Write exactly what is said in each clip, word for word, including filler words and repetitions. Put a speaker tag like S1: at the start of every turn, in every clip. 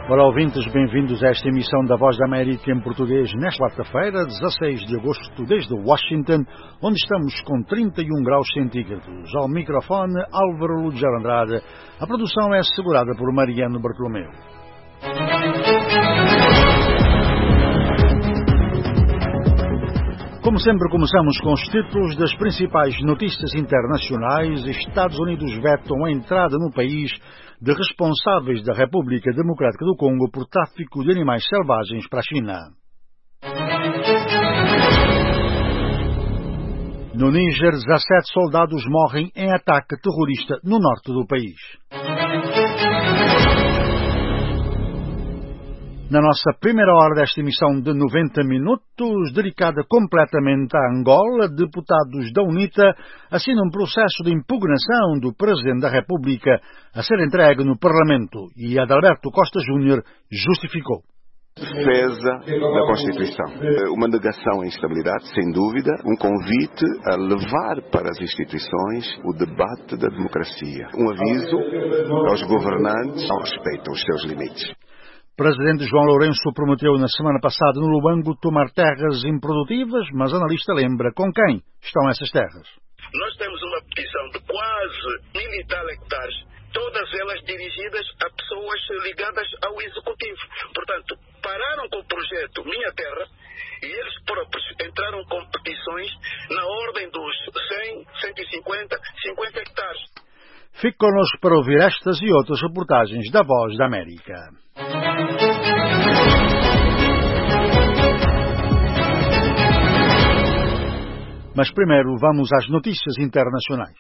S1: Olá, ouvintes, bem-vindos a esta emissão da Voz da América em português nesta quarta-feira, dezasseis de agosto, desde Washington, onde estamos com trinta e um graus centígrados. Ao microfone, Álvaro Lugero Andrade. A produção é assegurada por Mariano Bartolomeu. Como sempre, começamos com os títulos das principais notícias internacionais. Estados Unidos vetam a entrada no país de responsáveis da República Democrática do Congo por tráfico de animais selvagens para a China. No Níger, dezassete soldados morrem em ataque terrorista no norte do país. Na nossa primeira hora desta emissão de noventa minutos, dedicada completamente a Angola, deputados da UNITA assinam um processo de impugnação do Presidente da República a ser entregue no Parlamento e Adalberto Costa Júnior justificou.
S2: Defesa da Constituição. Uma negação à instabilidade, sem dúvida, um convite a levar para as instituições o debate da democracia. Um aviso aos governantes ao respeito aos seus limites.
S1: Presidente João Lourenço prometeu na semana passada no Lubango tomar terras improdutivas, mas analista lembra com quem estão essas terras.
S3: Nós temos uma petição de quase mil e tal hectares, todas elas dirigidas a pessoas ligadas ao Executivo. Portanto, pararam com o projeto Minha Terra e eles próprios entraram com petições na ordem dos cem, cento e cinquenta, cinquenta hectares.
S1: Fique connosco para ouvir estas e outras reportagens da Voz da América. Mas primeiro vamos às notícias internacionais.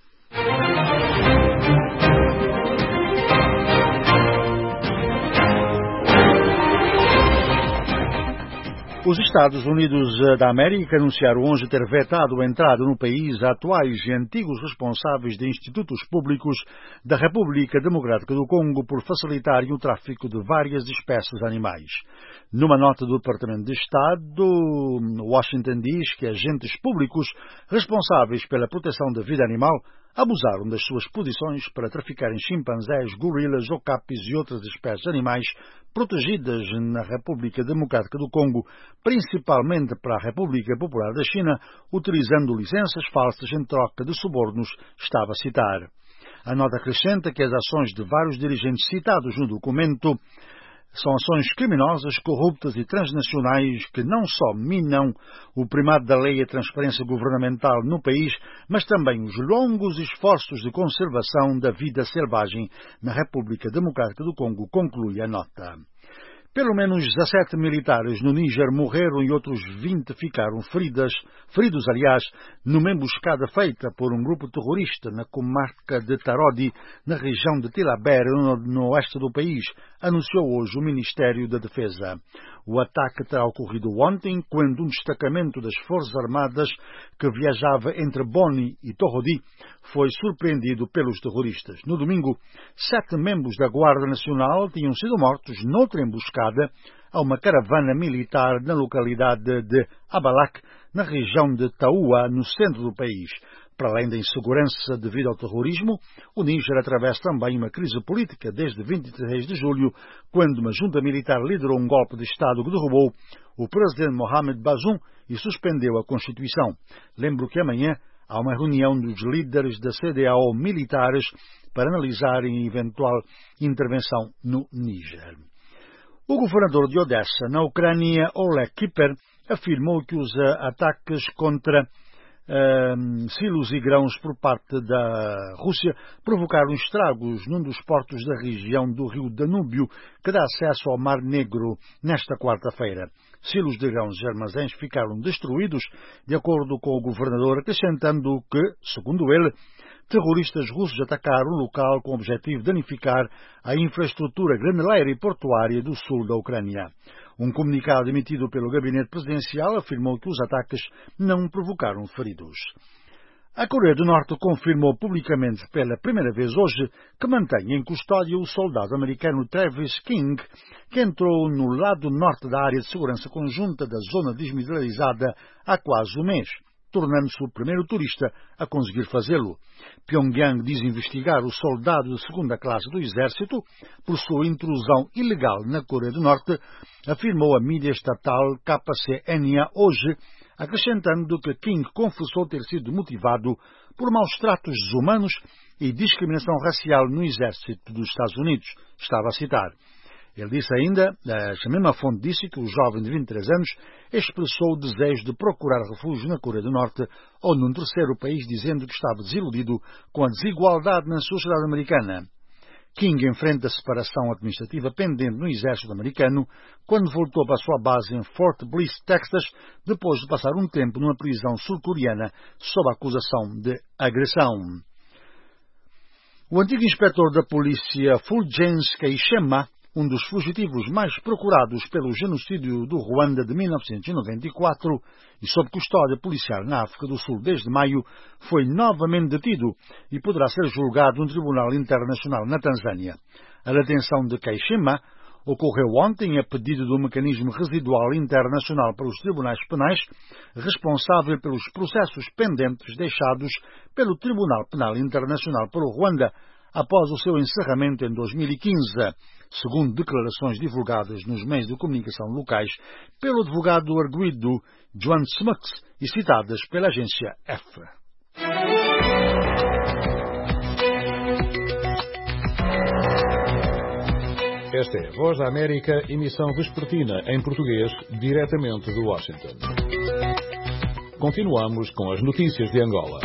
S1: Os Estados Unidos da América anunciaram hoje ter vetado a entrada no país a atuais e antigos responsáveis de institutos públicos da República Democrática do Congo por facilitarem o tráfico de várias espécies de animais. Numa nota do Departamento de Estado, Washington diz que agentes públicos responsáveis pela proteção da vida animal abusaram das suas posições para traficarem chimpanzés, gorilas, ocapis e outras espécies de animais protegidas na República Democrática do Congo, principalmente para a República Popular da China, utilizando licenças falsas em troca de subornos, estava a citar. A nota acrescenta que as ações de vários dirigentes citados no documento são ações criminosas, corruptas e transnacionais que não só minam o primado da lei e a transparência governamental no país, mas também os longos esforços de conservação da vida selvagem na República Democrática do Congo, conclui a nota. Pelo menos dezassete militares no Níger morreram e outros vinte ficaram feridas, feridos, aliás, numa emboscada feita por um grupo terrorista na comarca de Tarodi, na região de Tilaberi, no, no oeste do país, anunciou hoje o Ministério da Defesa. O ataque terá ocorrido ontem, quando um destacamento das Forças Armadas que viajava entre Boni e Torodi foi surpreendido pelos terroristas. No domingo, sete membros da Guarda Nacional tinham sido mortos noutra emboscada a uma caravana militar na localidade de Abalak, na região de Taúa, no centro do país. Para além da insegurança devido ao terrorismo, o Níger atravessa também uma crise política desde vinte e três de julho, quando uma junta militar liderou um golpe de Estado que derrubou o presidente Mohamed Bazoum e suspendeu a Constituição. Lembro que amanhã há uma reunião dos líderes da C D A O militares para analisarem a eventual intervenção no Níger. O governador de Odessa, na Ucrânia, Oleg Kiper, afirmou que os ataques contra Uh, silos e grãos por parte da Rússia provocaram estragos num dos portos da região do rio Danúbio, que dá acesso ao Mar Negro, nesta quarta-feira. Silos de grãos e armazéns ficaram destruídos, de acordo com o governador, acrescentando que, segundo ele, terroristas russos atacaram o local com o objetivo de danificar a infraestrutura graneleira e portuária do sul da Ucrânia. Um comunicado emitido pelo gabinete presidencial afirmou que os ataques não provocaram feridos. A Coreia do Norte confirmou publicamente pela primeira vez hoje que mantém em custódia o soldado americano Travis King, que entrou no lado norte da área de segurança conjunta da zona desmilitarizada há quase um mês. tornando-se o primeiro turista a conseguir fazê-lo. Pyongyang diz investigar o soldado de segunda classe do exército por sua intrusão ilegal na Coreia do Norte, afirmou a mídia estatal K C N A hoje, acrescentando que King confessou ter sido motivado por maus tratos desumanos e discriminação racial no exército dos Estados Unidos. Estava a citar. Ele disse ainda, a mesma fonte disse que o jovem de vinte e três anos expressou o desejo de procurar refúgio na Coreia do Norte ou num terceiro país, dizendo que estava desiludido com a desigualdade na sociedade americana. King enfrenta a separação administrativa pendente no exército americano quando voltou para a sua base em Fort Bliss, Texas, depois de passar um tempo numa prisão sul-coreana sob a acusação de agressão. O antigo inspetor da polícia Fulgence Kaishema, um dos fugitivos mais procurados pelo genocídio do Ruanda de mil novecentos e noventa e quatro e sob custódia policial na África do Sul desde maio, foi novamente detido e poderá ser julgado no Tribunal Internacional na Tanzânia. A detenção de Kaishema ocorreu ontem a pedido do Mecanismo Residual Internacional para os Tribunais Penais, responsável pelos processos pendentes deixados pelo Tribunal Penal Internacional para o Ruanda após o seu encerramento em dois mil e quinze, segundo declarações divulgadas nos meios de comunicação locais pelo advogado arguido Joan Smuts e citadas pela agência F.
S4: Esta é a Voz da América, emissão vespertina em português, diretamente de Washington. Continuamos com as notícias de Angola.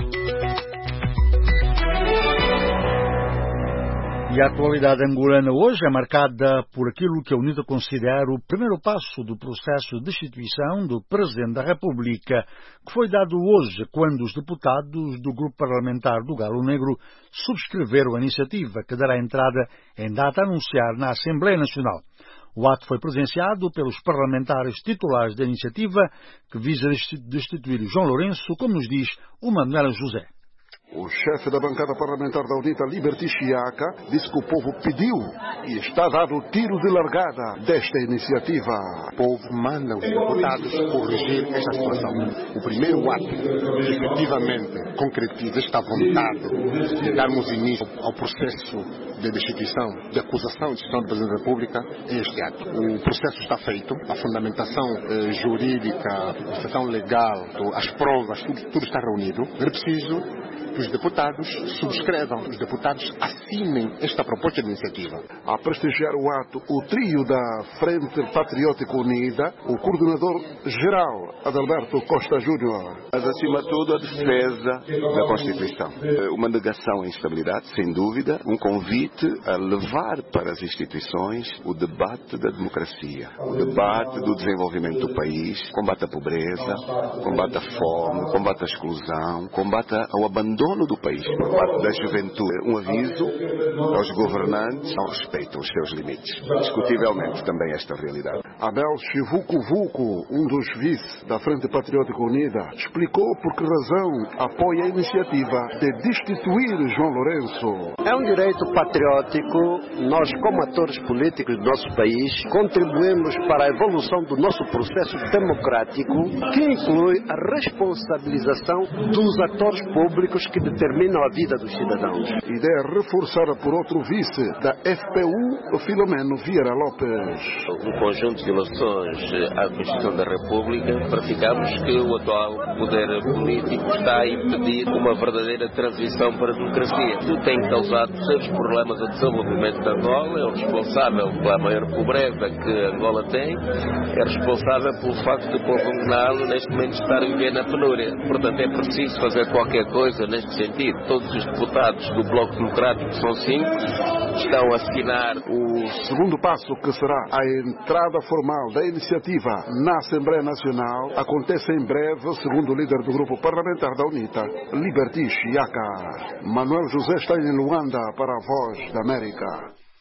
S1: E a atualidade angolana hoje é marcada por aquilo que a UNITA considera o primeiro passo do processo de destituição do Presidente da República, que foi dado hoje quando os deputados do Grupo Parlamentar do Galo Negro subscreveram a iniciativa que dará entrada em data a anunciar na Assembleia Nacional. O ato foi presenciado pelos parlamentares titulares da iniciativa, que visa destituir João Lourenço, como nos diz o Manuela José.
S5: O chefe da bancada parlamentar da UNITA, Liberty Chiaca, disse que o povo pediu e está dado o tiro de largada desta iniciativa.
S6: O povo manda os deputados corrigir esta situação. O primeiro ato que efetivamente concretiza esta vontade de darmos início ao processo de destituição, de acusação de destituição do Presidente da República é este ato. O processo está feito, a fundamentação eh, jurídica, a questão legal, as provas, tudo, tudo está reunido. É preciso que os deputados subscrevam, os deputados assinem esta proposta de iniciativa.
S5: A prestigiar o ato, o trio da Frente Patriótica Unida, o coordenador-geral Adalberto Costa Júnior.
S2: Mas, acima de tudo, a defesa da Constituição. Uma negação à instabilidade, sem dúvida, um convite a levar para as instituições o debate da democracia, o debate do desenvolvimento do país, combate à pobreza, combate à fome, combate à exclusão, combate ao abandono do país por parte da juventude. Um aviso aos governantes ao respeito aos seus limites. Discutivelmente também esta realidade.
S5: Abel Chivuco Vuco, um dos vice da Frente Patriótica Unida, explicou por que razão apoia a iniciativa de destituir João Lourenço.
S7: É um direito patriótico. Nós, como atores políticos do nosso país, contribuímos para a evolução do nosso processo democrático, que inclui a responsabilização dos atores públicos que determinam a vida dos cidadãos.
S5: Ideia reforçada por outro vice da F P U, Filomeno Vieira Lopes.
S8: No conjunto de violações à Constituição da República, verificamos que o atual poder político está a impedir uma verdadeira transição para a democracia. Tudo tem causado sérios problemas ao desenvolvimento de Angola, é o responsável pela maior pobreza que Angola tem, é responsável pelo facto de o povo angolano neste momento estar a viver na penúria. Portanto, é preciso fazer qualquer coisa neste sentido. Todos os deputados do Bloco Democrático, que são cinco, estão a assinar o
S5: segundo passo, que será a entrada formal da iniciativa na Assembleia Nacional, acontece em breve, segundo o líder do grupo parlamentar da UNITA, Liberty Chiaca. Manuel José está em Luanda para a Voz da América.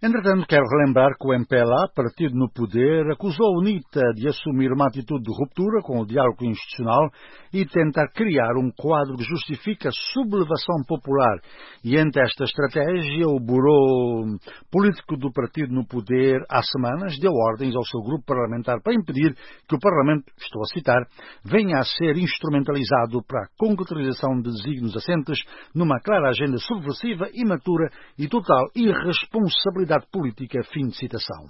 S1: Entretanto, quero relembrar que o M P L A, partido no poder, acusou a UNITA de assumir uma atitude de ruptura com o diálogo institucional e tentar criar um quadro que justifique a sublevação popular. E entre esta estratégia, o Buró Político do partido no poder, há semanas, deu ordens ao seu grupo parlamentar para impedir que o Parlamento, estou a citar, venha a ser instrumentalizado para a concretização de desígnios assentes numa clara agenda subversiva, imatura e total irresponsabilidade política. Fim de citação.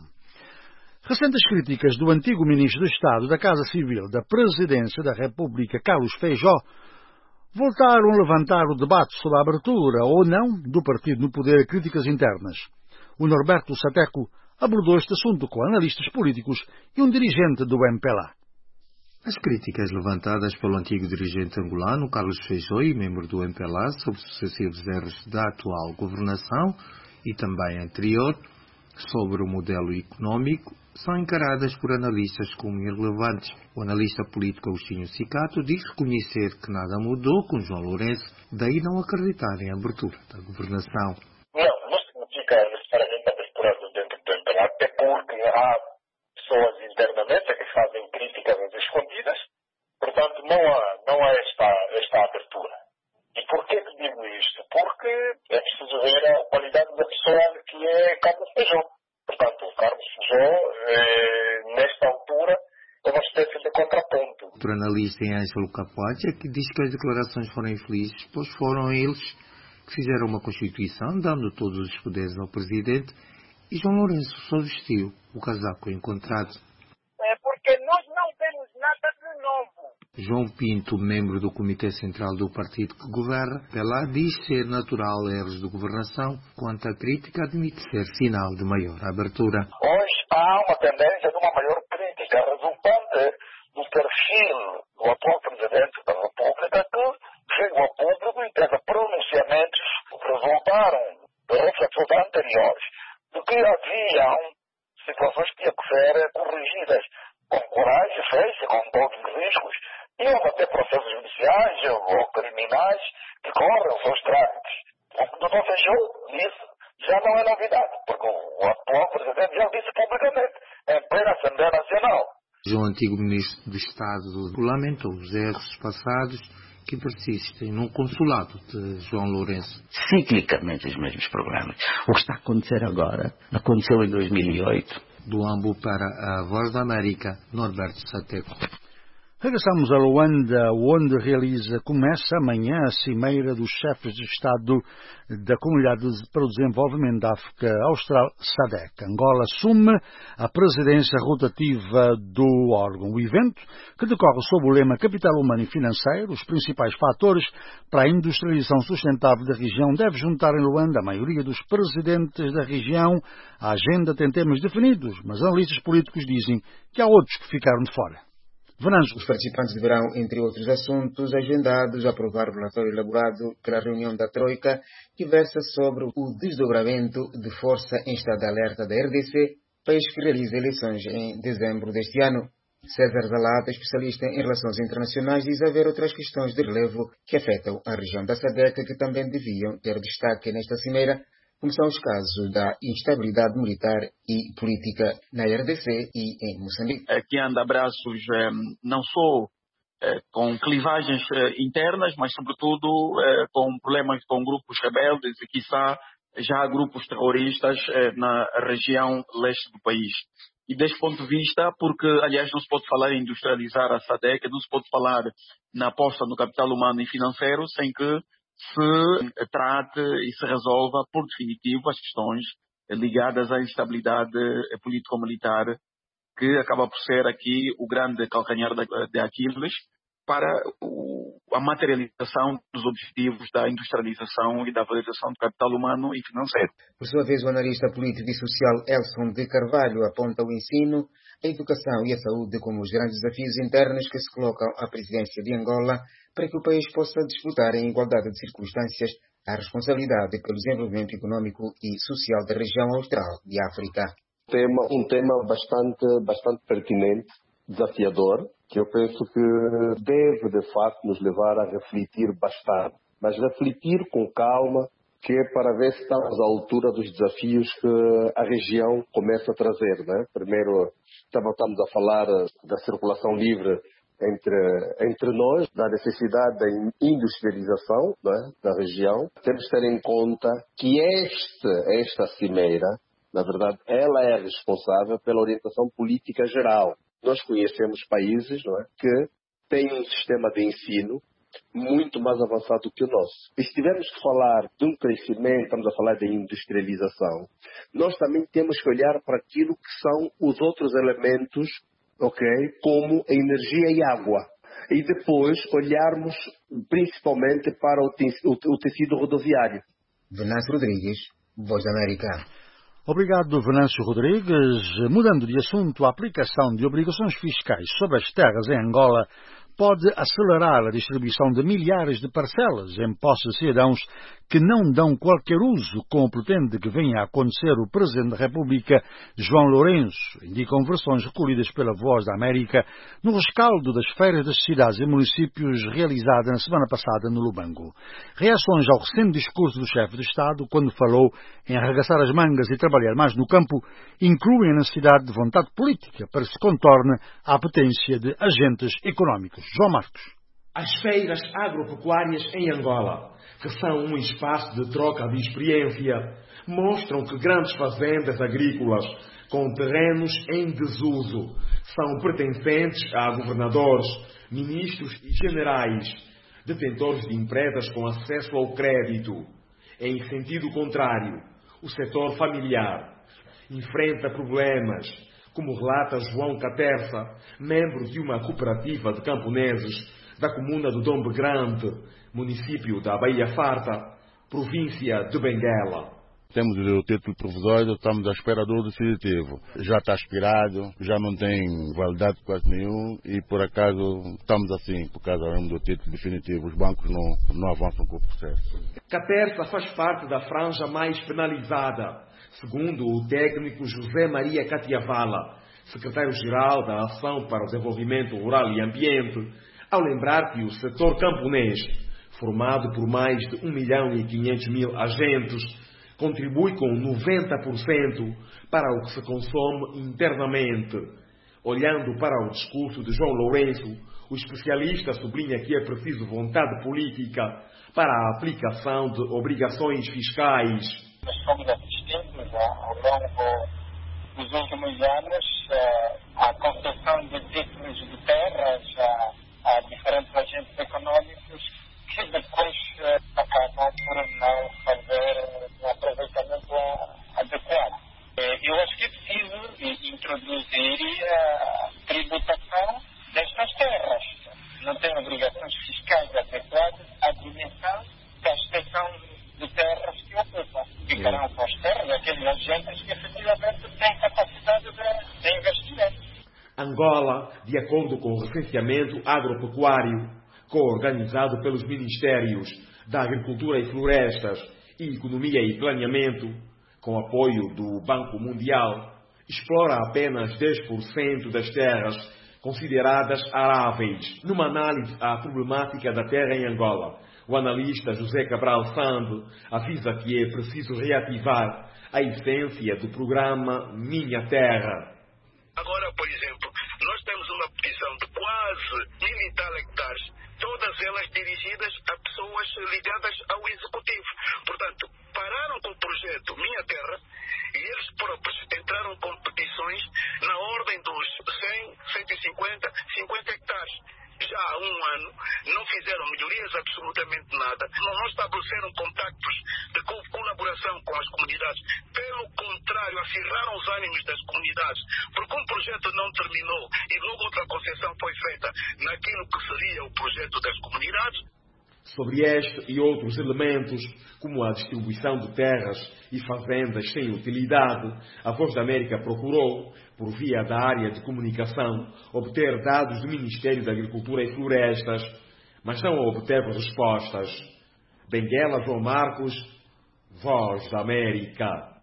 S1: Recentes críticas do antigo Ministro de Estado da Casa Civil da Presidência da República, Carlos Feijó, voltaram a levantar o debate sobre a abertura ou não do partido no poder a críticas internas. O Norberto Sateco abordou este assunto com analistas políticos e um dirigente do M P L A.
S9: As críticas levantadas pelo antigo dirigente angolano, Carlos Feijó, e membro do M P L A, sobre sucessivos erros da atual governação e também anterior, sobre o modelo económico, são encaradas por analistas como irrelevantes. O analista político Agostinho Cicato diz reconhecer que nada mudou com João Lourenço, daí não acreditar em abertura da governação.
S10: Não, não significa necessariamente abertura dentro do M P L A, até porque há pessoas internamente que fazem críticas às escondidas, portanto não há, não há esta, esta abertura. E por que que digo isto? Porque é preciso ver a qualidade da pessoa que é Carlos Feijó. Portanto, o Carlos Feijó, eh, nesta altura, é uma espécie de contraponto.
S9: Outro analista é Ângelo Capoaccia, que diz que as declarações foram infelizes, pois foram eles que fizeram uma Constituição, dando todos os poderes ao Presidente, e João Lourenço só vestiu o casaco encontrado.
S10: É porque nós não temos nada de novo.
S9: João Pinto, membro do Comitê Central do partido que governa, pela diz ser natural erros de governação, quanto a crítica admite ser sinal de maior abertura.
S10: Hoje há uma tendência de uma maior crítica resultante do perfil do atual Presidente da República, que chegou a público e teve pronunciamentos que resultaram de reflexões anteriores de que haviam situações que tinham que ser corrigidas com coragem, fez com todos os riscos, e houve até processos judiciais ou criminais que correm os seus trâmites. O que o doutor Feijó disse já não é novidade, porque o atual Presidente já disse publicamente, em plena Assembleia Nacional.
S9: O antigo Ministro de Estado lamentou os erros passados que persistem no consulado de João Lourenço.
S11: Ciclicamente os mesmos problemas. O que está a acontecer agora aconteceu em dois mil e oito.
S9: Do Ambo para a Voz da América, Norberto Sateco.
S1: Regressamos a Luanda, onde realiza, começa amanhã a cimeira dos chefes de Estado da Comunidade para o Desenvolvimento da África Austral, SADC. Angola assume a presidência rotativa do órgão. O evento, que decorre sob o lema Capital Humano e Financeiro, os principais fatores para a industrialização sustentável da região, deve juntar em Luanda a maioria dos presidentes da região. A agenda tem temas definidos, mas analistas políticos dizem que há outros que ficaram de fora.
S12: Os participantes deverão, entre outros assuntos agendados, aprovar o relatório elaborado pela reunião da Troika, que versa sobre o desdobramento de força em estado de alerta da R D C, país que realiza eleições em dezembro deste ano. César Zalata, especialista em relações internacionais, diz haver outras questões de relevo que afetam a região da SADC que também deviam ter destaque nesta cimeira, como são os casos da instabilidade militar e política na R D C e em Moçambique.
S13: Que anda a braços não só com clivagens internas, mas sobretudo com problemas com grupos rebeldes e, quiçá, já há grupos terroristas na região leste do país. E deste ponto de vista, porque, aliás, não se pode falar em industrializar a SADC, não se pode falar na aposta no capital humano e financeiro sem que se trate e se resolva por definitivo as questões ligadas à instabilidade político-militar, que acaba por ser aqui o grande calcanhar de Aquiles para a materialização dos objetivos da industrialização e da valorização do capital humano e financeiro.
S12: Por sua vez, o analista político e social Elson de Carvalho aponta o ensino, a educação e a saúde como os grandes desafios internos que se colocam à presidência de Angola para que o país possa disputar em igualdade de circunstâncias a responsabilidade pelo desenvolvimento econômico e social da região austral de África.
S14: Tema, um tema bastante, bastante pertinente, desafiador, que eu penso que deve, de facto, nos levar a refletir bastante. Mas refletir com calma, que é para ver se estamos à altura dos desafios que a região começa a trazer, né? Primeiro, estamos a falar da circulação livre entre, entre nós, da necessidade da industrialização, né, da região. Temos que ter em conta que este, esta cimeira, na verdade, ela é responsável pela orientação política geral. Nós conhecemos países, não é, que têm um sistema de ensino muito mais avançado que o nosso. E se tivermos que falar de um crescimento, estamos a falar de industrialização, nós também temos que olhar para aquilo que são os outros elementos, ok, como a energia e água. E depois olharmos principalmente para o tecido rodoviário.
S12: Venâncio Rodrigues, Voz da América.
S1: Obrigado, Venâncio Rodrigues. Mudando de assunto, a aplicação de obrigações fiscais sobre as terras em Angola pode acelerar a distribuição de milhares de parcelas em posse de cidadãos que não dão qualquer uso, como pretende que venha a acontecer o Presidente da República, João Lourenço, indicam versões recolhidas pela Voz da América no rescaldo das feiras das cidades e municípios realizada na semana passada no Lubango. Reações ao recente discurso do chefe de Estado, quando falou em arregaçar as mangas e trabalhar mais no campo, incluem a necessidade de vontade política para que se contorne a apetência de agentes económicos. João Marcos.
S15: As feiras agropecuárias em Angola, que são um espaço de troca de experiência, mostram que grandes fazendas agrícolas com terrenos em desuso são pertencentes a governadores, ministros e generais, detentores de empresas com acesso ao crédito. Em sentido contrário, o setor familiar enfrenta problemas, como relata João Caterça, membro de uma cooperativa de camponeses da comuna do Dombe Grande, município da Baía Farta, província de Benguela.
S16: Temos o título provisório, estamos à espera do definitivo. Já está expirado, já não tem validade quase nenhum e por acaso estamos assim, por causa do título definitivo. Os bancos não, não avançam com o processo.
S15: Caterça faz parte da franja mais penalizada, segundo o técnico José Maria Catiavala, secretário-geral da Ação para o Desenvolvimento Rural e Ambiente, ao lembrar que o setor camponês, formado por mais de um milhão e quinhentos mil agentes, contribui com noventa por cento para o que se consome internamente. Olhando para o discurso de João Lourenço, o especialista sublinha que é preciso vontade política para a aplicação de obrigações fiscais.
S17: Nós fomos assistentes ao longo dos últimos anos à concessão de títulos de terras a diferentes agentes econômicos que depois acabam por não fazer um aproveitamento adequado. Eu acho que é preciso introduzir a tributação destas terras. Não tem obrigações fiscais adequadas à dimensão da extensão de terras que ocupam. Ficarão com as terras aqueles agentes que efetivamente têm capacidade de, de investimento.
S15: Angola, de acordo com o recenseamento agropecuário, coorganizado pelos Ministérios da Agricultura e Florestas e Economia e Planeamento, com apoio do Banco Mundial, explora apenas dez por cento das terras consideradas aráveis. Numa análise à problemática da terra em Angola, o analista José Cabral Sando avisa que é preciso reativar a essência do programa Minha Terra.
S3: Agora, por exemplo, nós temos uma petição de quase mil e tal hectares, todas elas dirigidas a pessoas ligadas ao executivo. Portanto, pararam com o projeto Minha Terra e eles próprios entraram com petições na ordem dos cem, cento e cinquenta, cinquenta hectares. Já há um ano não fizeram melhorias absolutamente nada, não estabeleceram contactos de co colaboração com as comunidades, pelo contrário, acirraram os ânimos das comunidades, porque um projeto não terminou e logo outra concessão foi feita naquilo que seria o projeto das comunidades.
S15: Sobre este e outros elementos, como a distribuição de terras e fazendas sem utilidade, a Voz da América procurou, por via da área de comunicação, obter dados do Ministério da Agricultura e Florestas, mas não obteve respostas. Benguela, João Marcos, Voz da América.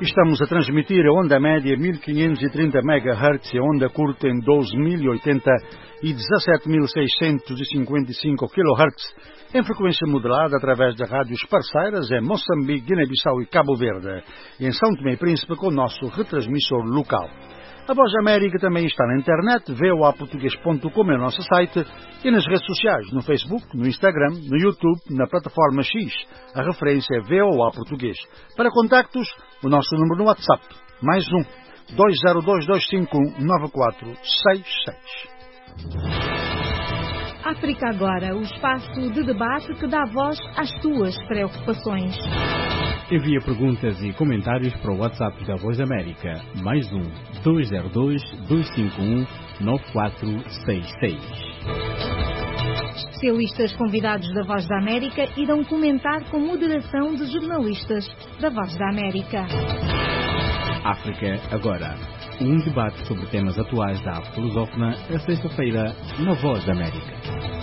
S1: Estamos a transmitir a onda média mil quinhentos e trinta megahertz e a onda curta em doze mil e oitenta e dezassete mil seiscentos e cinquenta e cinco kilohertz em frequência modulada através de rádios parceiras em Moçambique, Guiné-Bissau e Cabo Verde, e em São Tomé e Príncipe com o nosso retransmissor local. A Voz da América também está na internet, v o a português ponto com é o nosso site, e nas redes sociais, no Facebook, no Instagram, no YouTube, na plataforma X. A referência é V O A Português. Para contactos, o nosso número no WhatsApp, mais um, dois zero dois, dois cinco um, nove quatro seis seis.
S18: África Agora, o espaço de debate que dá voz às tuas preocupações.
S19: Envia perguntas e comentários para o WhatsApp da Voz da América, mais um, dois zero dois, dois cinco um, nove quatro seis seis.
S18: Especialistas convidados da Voz da América irão comentar com moderação de jornalistas da Voz da América.
S19: África Agora, um debate sobre temas atuais da África lusófona, a sexta-feira, na Voz da América.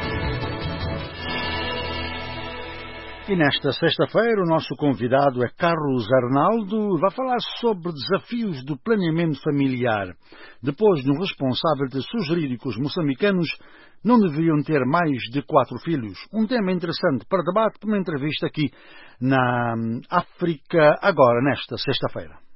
S1: E nesta sexta-feira o nosso convidado é Carlos Arnaldo, vai falar sobre desafios do planeamento familiar. Depois de um responsável ter sugerido que os moçambicanos não deveriam ter mais de quatro filhos. Um tema interessante para debate, para uma entrevista aqui na África Agora, nesta sexta-feira.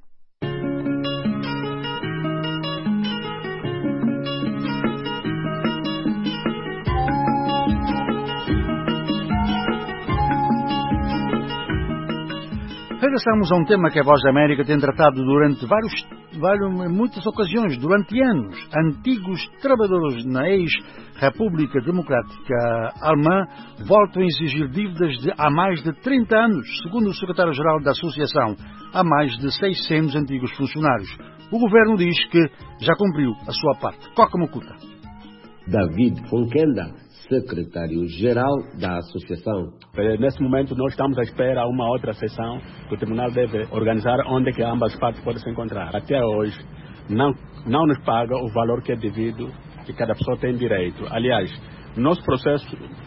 S1: Regressamos a um tema que a Voz da América tem tratado durante vários, várias, muitas ocasiões, durante anos. Antigos trabalhadores na ex-República Democrática Alemã voltam a exigir dívidas de há mais de trinta anos, segundo o secretário-geral da Associação, há mais de seiscentos antigos funcionários. O governo diz que já cumpriu a sua parte. Coca Mucuta.
S20: David Funkenda, secretário-geral da Associação.
S21: Nesse momento nós estamos à espera de uma outra sessão que o Tribunal deve organizar onde que ambas partes podem se encontrar. Até hoje não, não nos paga o valor que é devido, que cada pessoa tem direito. Aliás, no nosso processo,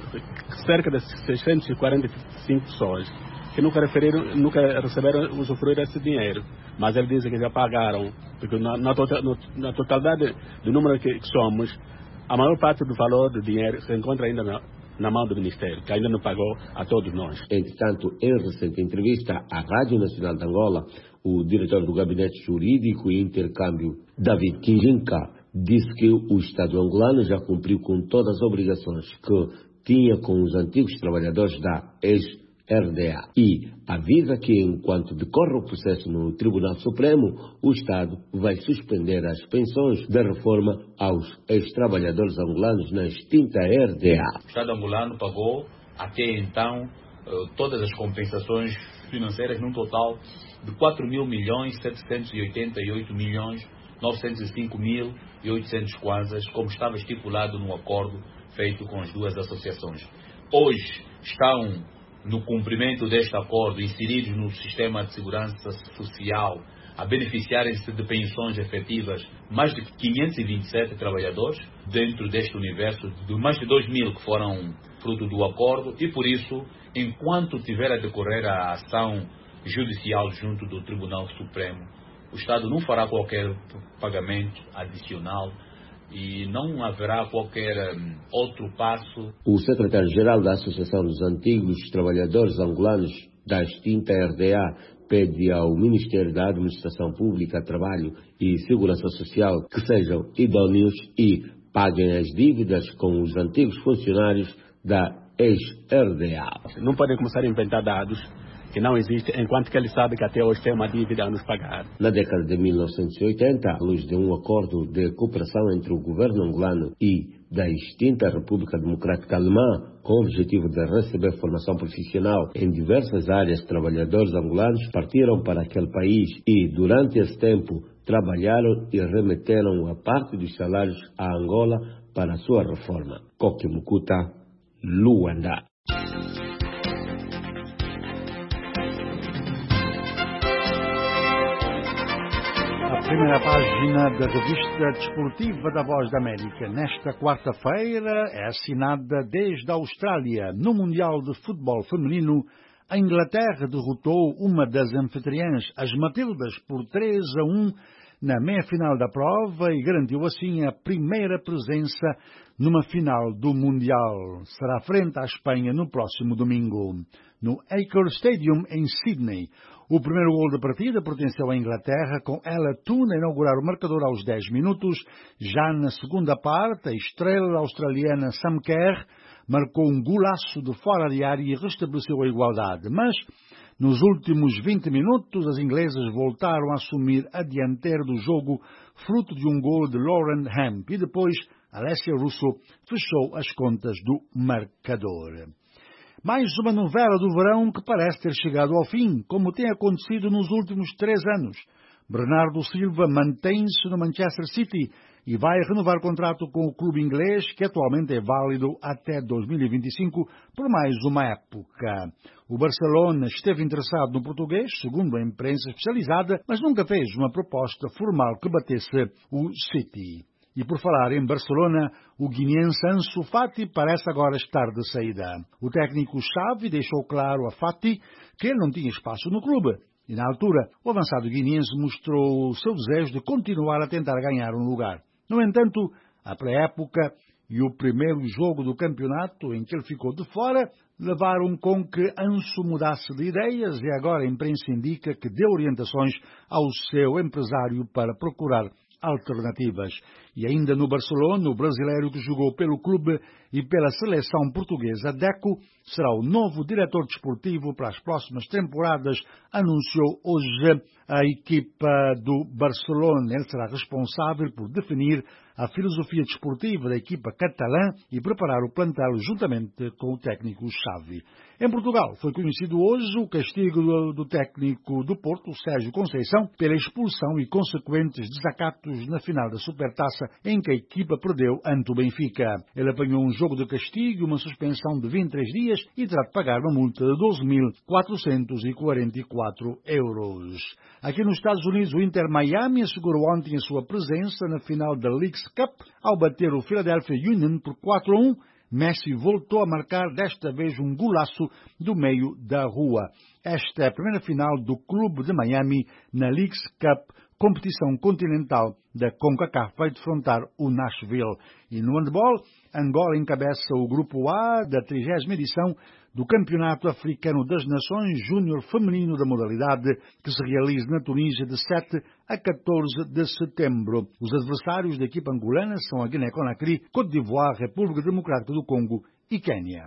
S21: cerca de seiscentas e quarenta e cinco pessoas que nunca, referiram, nunca receberam usufruir esse dinheiro, mas eles dizem que já pagaram, porque na, na, tota, na totalidade do número que, que somos, a maior parte do valor do dinheiro se encontra ainda na, na mão do Ministério, que ainda não pagou a todos nós.
S20: Entretanto, em recente entrevista à Rádio Nacional de Angola, o diretor do Gabinete Jurídico e Intercâmbio, David Kinjinka, disse que o Estado angolano já cumpriu com todas as obrigações que tinha com os antigos trabalhadores da ex-R D A e avisa que, enquanto decorre o processo no Tribunal Supremo, o Estado vai suspender as pensões da reforma aos ex-trabalhadores angolanos na extinta R D A.
S22: O Estado angolano pagou até então todas as compensações financeiras num total de quatro mil milhões setecentos e oitenta e oito milhões novecentos e cinco mil e oitocentos kwanzas, como estava estipulado no acordo feito com as duas associações. Hoje estão no cumprimento deste acordo, inseridos no sistema de segurança social, a beneficiarem-se de pensões efetivas mais de quinhentos e vinte e sete trabalhadores, dentro deste universo de mais de dois mil que foram fruto do acordo, e por isso, enquanto tiver a decorrer a ação judicial junto do Tribunal Supremo, o Estado não fará qualquer pagamento adicional e não haverá qualquer um, outro passo.
S20: O secretário-geral da Associação dos Antigos Trabalhadores Angolanos da extinta R D A pede ao Ministério da Administração Pública, Trabalho e Segurança Social que sejam idôneos e paguem as dívidas com os antigos funcionários da ex-R D A.
S21: Não podem começar a inventar dados que não existe, enquanto que ele sabe que até hoje tem uma dívida a nos pagar.
S20: Na década de mil novecentos e oitenta, à luz de um acordo de cooperação entre o governo angolano e da extinta República Democrática Alemã, com o objetivo de receber formação profissional em diversas áreas, trabalhadores angolanos partiram para aquele país e, durante esse tempo, trabalharam e remeteram a parte dos salários à Angola para a sua reforma. Coque Mucuta, Luanda.
S1: Primeira página da revista desportiva da Voz da América. Nesta quarta-feira é assinada desde a Austrália, no Mundial de Futebol Feminino, a Inglaterra derrotou uma das anfitriãs, as Matildas, por três a um na meia-final da prova e garantiu assim a primeira presença numa final do Mundial. Será frente à Espanha no próximo domingo, no Acre Stadium, em Sydney. O primeiro gol da partida pertenceu à Inglaterra, com Ella Toone a inaugurar o marcador aos dez minutos. Já na segunda parte, a estrela australiana Sam Kerr marcou um golaço de fora de área e restabeleceu a igualdade. Mas, nos últimos vinte minutos, as inglesas voltaram a assumir a dianteira do jogo, fruto de um gol de Lauren Hemp. E depois, Alessia Russo fechou as contas do marcador. Mais uma novela do verão que parece ter chegado ao fim, como tem acontecido nos últimos três anos. Bernardo Silva mantém-se no Manchester City e vai renovar contrato com o clube inglês, que atualmente é válido até dois mil e vinte e cinco, por mais uma época. O Barcelona esteve interessado no português, segundo a imprensa especializada, mas nunca fez uma proposta formal que batesse o City. E por falar em Barcelona, o guineense Ansu Fati parece agora estar de saída. O técnico Xavi deixou claro a Fati que ele não tinha espaço no clube. E na altura, o avançado guineense mostrou o seu desejo de continuar a tentar ganhar um lugar. No entanto, a pré-época e o primeiro jogo do campeonato em que ele ficou de fora levaram com que Ansu mudasse de ideias e agora a imprensa indica que deu orientações ao seu empresário para procurar alternativas. E ainda no Barcelona, o brasileiro que jogou pelo clube e pela seleção portuguesa, Deco, será o novo diretor desportivo para as próximas temporadas, anunciou hoje a equipa do Barcelona. Ele será responsável por definir a filosofia desportiva da equipa catalã e preparar o plantel juntamente com o técnico Xavi. Em Portugal, foi conhecido hoje o castigo do, do técnico do Porto, Sérgio Conceição, pela expulsão e consequentes desacatos na final da Supertaça, em que a equipa perdeu ante o Benfica. Ele apanhou um jogo de castigo, uma suspensão de vinte e três dias e terá de pagar uma multa de doze mil quatrocentos e quarenta e quatro euros. Aqui nos Estados Unidos, o Inter Miami assegurou ontem a sua presença na final da Leagues Cup ao bater o Philadelphia Union por quatro a um. Messi voltou a marcar desta vez um golaço do meio da rua. Esta é a primeira final do clube de Miami na Leagues Cup, competição continental da CONCACAF, vai defrontar o Nashville. E no handball, Angola encabeça o grupo A da trigésima edição do Campeonato Africano das Nações Júnior Feminino da modalidade, que se realiza na Tunísia de sete a catorze de setembro. Os adversários da equipa angolana são a Guiné-Conakry, Côte d'Ivoire, República Democrática do Congo e Quênia.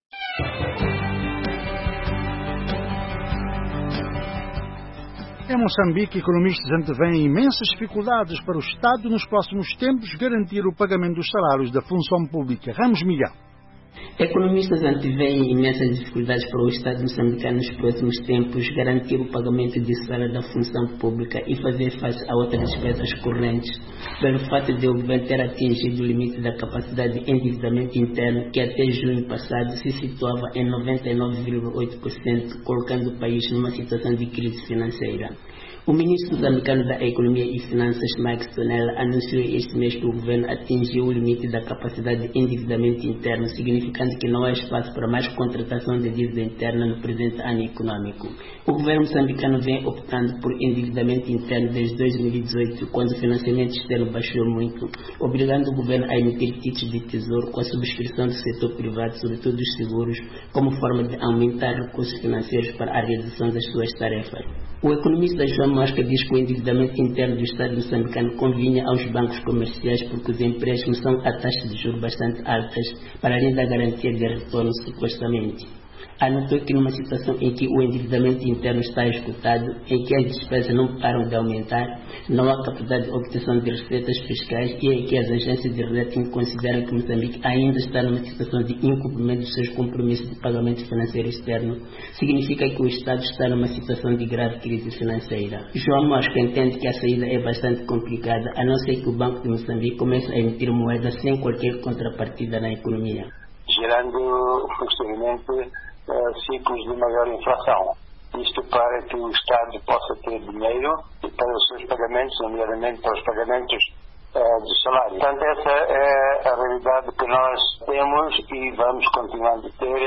S1: Em Moçambique, economistas antevêm imensas dificuldades para o Estado nos próximos tempos garantir o pagamento dos salários da função pública. Ramos Miguel.
S4: Economistas antevêm imensas dificuldades para o Estado moçambicano nos próximos tempos garantir o pagamento de salário da função pública e fazer face a outras despesas correntes, pelo fato de o governo ter atingido o limite da capacidade de endividamento interno, que até junho passado se situava em noventa e nove vírgula oito por cento, colocando o país numa situação de crise financeira. O ministro moçambicano da Economia e Finanças, Mike Stonella, anunciou este mês que o governo atingiu o limite da capacidade de endividamento interno, significando que não há espaço para mais contratação de dívida interna no presente ano econômico. O governo moçambicano vem optando por endividamento interno desde dois mil e dezoito, quando o financiamento externo baixou muito, obrigando o governo a emitir títulos de tesouro com a subscrição do setor privado, sobretudo dos seguros, como forma de aumentar recursos financeiros para a realização das suas tarefas. O economista João Mosca diz que o endividamento interno do Estado moçambicano convinha aos bancos comerciais porque os empréstimos são a taxas de juros bastante altas, para além da garantia de retorno supostamente. Anotou que numa situação em que o endividamento interno está esgotado, em que as despesas não param de aumentar, não há capacidade de obtenção de receitas fiscais e em que as agências de rating consideram que Moçambique ainda está numa situação de incumprimento dos seus compromissos de pagamento financeiro externo, significa que o Estado está numa situação de grave crise financeira. João Mosca entende que a saída é bastante complicada, a não ser que o Banco de Moçambique comece a emitir moeda sem qualquer contrapartida na economia,
S17: gerando posteriormente Uh, ciclos de maior inflação. Isto para que o Estado possa ter dinheiro para os seus pagamentos, nomeadamente para os pagamentos uh, de salário. Portanto, essa é a realidade que nós temos e vamos continuar a ter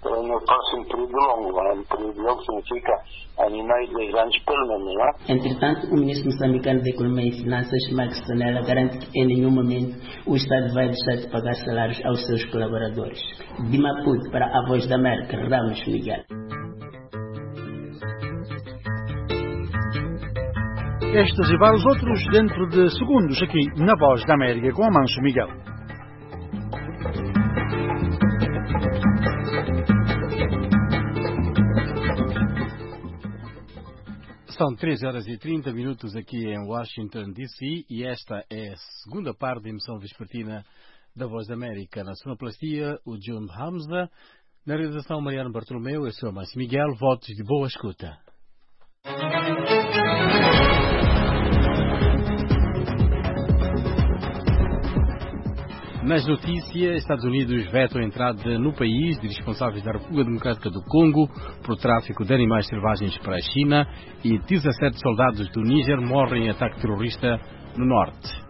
S10: no próximo período longo, não é? Um período longo significa ano e meio, dois anos pelo menos, não é?
S4: Entretanto, o ministro moçambicano da Economia e Finanças, Max Tonela, garante que em nenhum momento o Estado vai deixar de pagar salários aos seus colaboradores. De Maputo para a Voz da América, Ramos Miguel.
S1: Estes e vários outros dentro de segundos aqui na Voz da América com Amanso Miguel.
S19: São três horas e trinta minutos aqui em Washington, D C e esta é a segunda parte da emissão vespertina da Voz da América. Na sonoplastia, o John Hamza, na realização Mariano Bartolomeu, eu sou Amanso Miguel, votos de boa escuta. Nas notícias, Estados Unidos vetam a entrada no país de responsáveis da República Democrática do Congo por tráfico de animais selvagens para a China e dezassete soldados do Níger morrem em ataque terrorista no norte.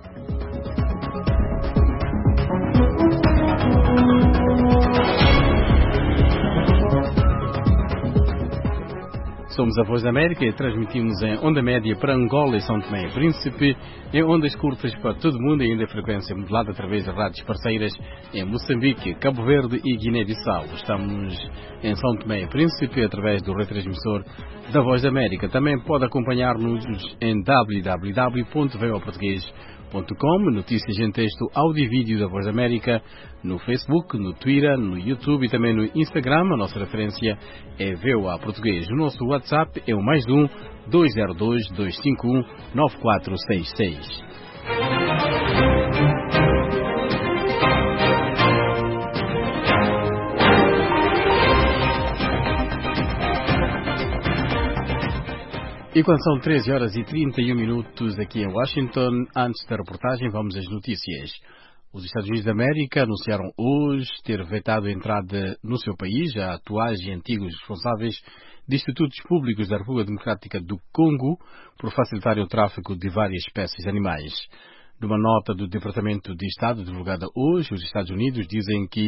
S19: Somos a Voz da América e transmitimos em onda média para Angola e São Tomé e Príncipe, em ondas curtas para todo o mundo e ainda frequência modulada através de rádios parceiras em Moçambique, Cabo Verde e Guiné-Bissau. Estamos em São Tomé e Príncipe através do retransmissor da Voz da América. Também pode acompanhar-nos em w w w ponto v o português ponto com, notícias em texto, áudio e vídeo da Voz da América, no Facebook, no Twitter, no YouTube e também no Instagram. A nossa referência é V O A Português. O nosso WhatsApp é o mais um dois zero dois, dois cinco um, nove quatro seis seis. E quando são treze horas e trinta e um minutos aqui em Washington, antes da reportagem, vamos às notícias. Os Estados Unidos da América anunciaram hoje ter vetado a entrada no seu país a atuais e antigos responsáveis de institutos públicos da República Democrática do Congo por facilitarem o tráfico de várias espécies de animais. Numa nota do Departamento de Estado divulgada hoje, os Estados Unidos dizem que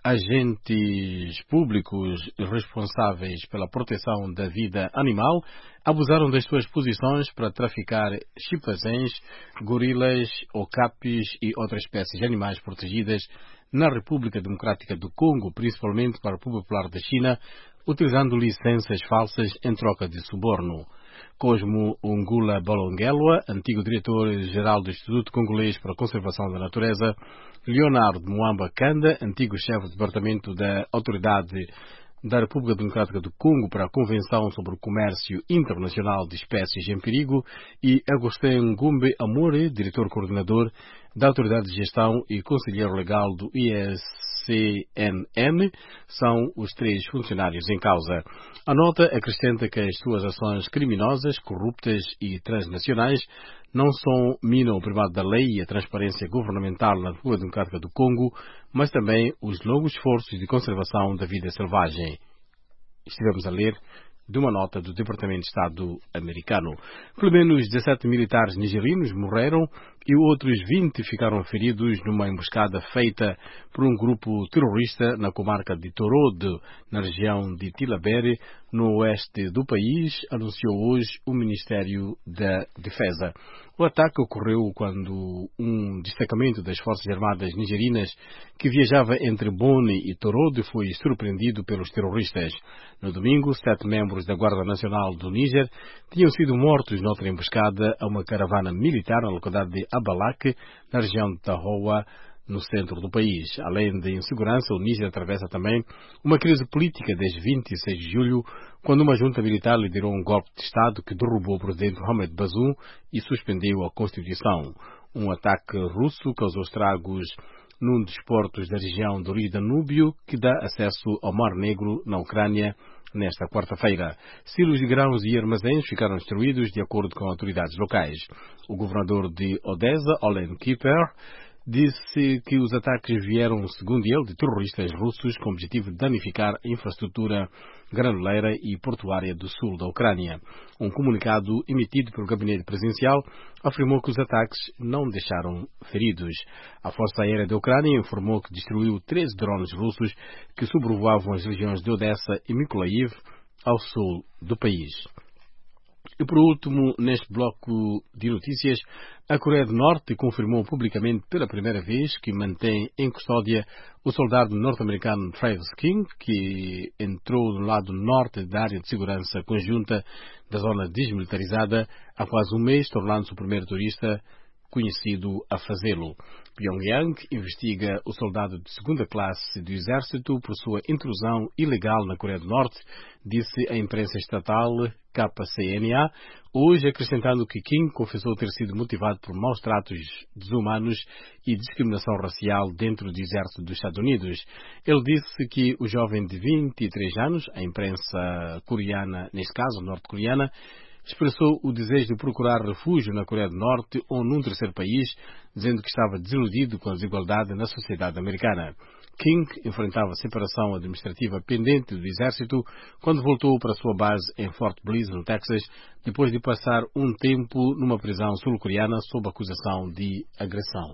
S19: agentes públicos responsáveis pela proteção da vida animal abusaram das suas posições para traficar chimpanzés, gorilas, ocapis e outras espécies de animais protegidas na República Democrática do Congo, principalmente para a República Popular da China, utilizando licenças falsas em troca de suborno. Cosmo Ungula Bolongelwa, antigo diretor-geral do Instituto Congolês para a Conservação da Natureza, Leonardo Mwamba Kanda, antigo chefe do Departamento da Autoridade da República Democrática do Congo para a Convenção sobre o Comércio Internacional de Espécies em Perigo, e Agostinho Ngumbe Amore, diretor-coordenador da Autoridade de Gestão e conselheiro legal do I S C N N, são os três funcionários em causa. A nota acrescenta que as suas ações criminosas, corruptas e transnacionais não só minam o primado da lei e a transparência governamental na República Democrática do Congo, mas também os longos esforços de conservação da vida selvagem. Estivemos a ler de uma nota do Departamento de Estado americano. Pelo menos dezassete militares nigerianos morreram e outros vinte ficaram feridos numa emboscada feita por um grupo terrorista na comarca de Torodo, na região de Tilaberi, no oeste do país, anunciou hoje o Ministério da Defesa. O ataque ocorreu quando um destacamento das Forças Armadas nigerianas que viajava entre Boni e Torodo foi surpreendido pelos terroristas. No domingo, sete membros da Guarda Nacional do Níger tinham sido mortos noutra emboscada a uma caravana militar na localidade de Abalak, na região de Tahoua, no centro do país. Além da insegurança, o Níger atravessa também uma crise política desde vinte e seis de julho, quando uma junta militar liderou um golpe de Estado que derrubou o presidente Mohamed Bazoum e suspendeu a Constituição. Um ataque russo causou estragos num dos portos da região do Rio Danúbio, que dá acesso ao Mar Negro, na Ucrânia, nesta quarta-feira. Silos de grãos e armazéns ficaram destruídos, de acordo com autoridades locais. O governador de Odessa, Olen Kipper, disse que os ataques vieram, segundo ele, de terroristas russos com o objetivo de danificar a infraestrutura granuleira e portuária do sul da Ucrânia. Um comunicado emitido pelo gabinete presidencial afirmou que os ataques não deixaram feridos. A Força Aérea da Ucrânia informou que destruiu treze drones russos que sobrevoavam as regiões de Odessa e Mykolaiv, ao sul do país. E por último, neste bloco de notícias, a Coreia do Norte confirmou publicamente pela primeira vez que mantém em custódia o soldado norte-americano Travis King, que entrou do lado norte da área de segurança conjunta da zona desmilitarizada há quase um mês, tornando-se o primeiro turista conhecido a fazê-lo. Pyongyang investiga o soldado de segunda classe do exército por sua intrusão ilegal na Coreia do Norte, disse a imprensa estatal K C N A, hoje acrescentando que Kim confessou ter sido motivado por maus tratos desumanos e discriminação racial dentro do exército dos Estados Unidos. Ele disse que o jovem de vinte e três anos, a imprensa coreana, neste caso norte-coreana, expressou o desejo de procurar refúgio na Coreia do Norte ou num terceiro país, dizendo que estava desiludido com a desigualdade na sociedade americana. King enfrentava separação administrativa pendente do exército quando voltou para a sua base em Fort Bliss, no Texas, depois de passar um tempo numa prisão sul-coreana sob acusação de agressão.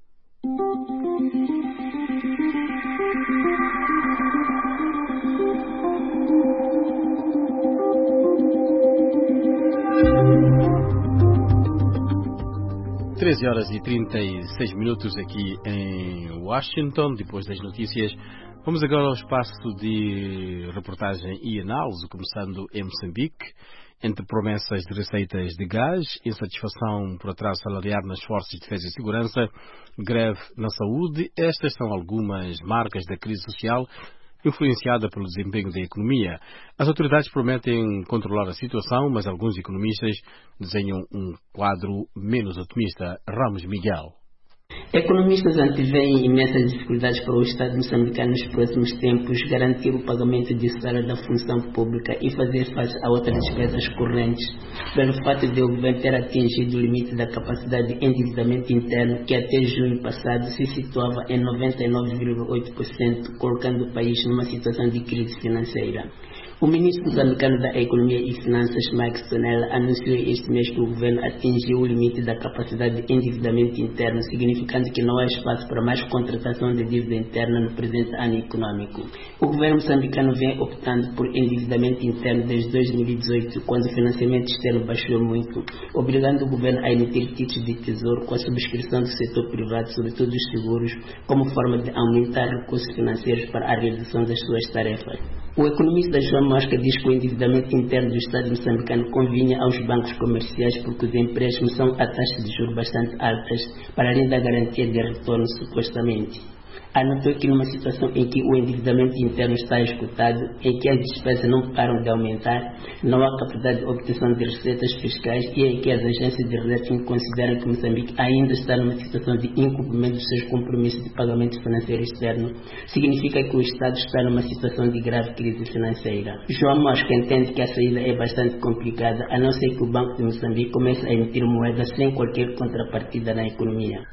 S19: treze horas e trinta e seis minutos aqui em Washington, depois das notícias. Vamos agora ao espaço de reportagem e análise, começando em Moçambique. Entre promessas de receitas de gás, insatisfação por atraso salarial nas forças de defesa e segurança, greve na saúde, estas são algumas marcas da crise social influenciada pelo desempenho da economia. As autoridades prometem controlar a situação, mas alguns economistas desenham um quadro menos otimista. Ramos Miguel.
S4: Economistas antevêem imensas dificuldades para o Estado moçambicano nos próximos tempos garantir o pagamento de salário da função pública e fazer face a outras despesas correntes, pelo fato de o governo ter atingido o limite da capacidade de endividamento interno, que até junho passado se situava em noventa e nove vírgula oito por cento, colocando o país numa situação de crise financeira. O ministro moçambicano da Economia e Finanças, Mike Sonella, anunciou este mês que o governo atingiu o limite da capacidade de endividamento interno, significando que não há espaço para mais contratação de dívida interna no presente ano econômico. O governo moçambicano vem optando por endividamento interno desde dois mil e dezoito, quando o financiamento externo baixou muito, obrigando o governo a emitir títulos de tesouro com a subscrição do setor privado, sobretudo dos seguros, como forma de aumentar recursos financeiros para a realização das suas tarefas. O economista João Mosca diz que o endividamento interno do Estado moçambicano convinha aos bancos comerciais porque os empréstimos são a taxas de juros bastante altas, para além da garantia de retorno supostamente. Anotou que numa situação em que o endividamento interno está esgotado, em que as despesas não param de aumentar, não há capacidade de obtenção de receitas fiscais e em que as agências de rating consideram que Moçambique ainda está numa situação de incumprimento dos seus compromissos de pagamento financeiro externo, significa que o Estado está numa situação de grave crise financeira. João Mosca entende que a saída é bastante complicada, a não ser que o Banco de Moçambique comece a emitir moedas sem qualquer contrapartida na economia,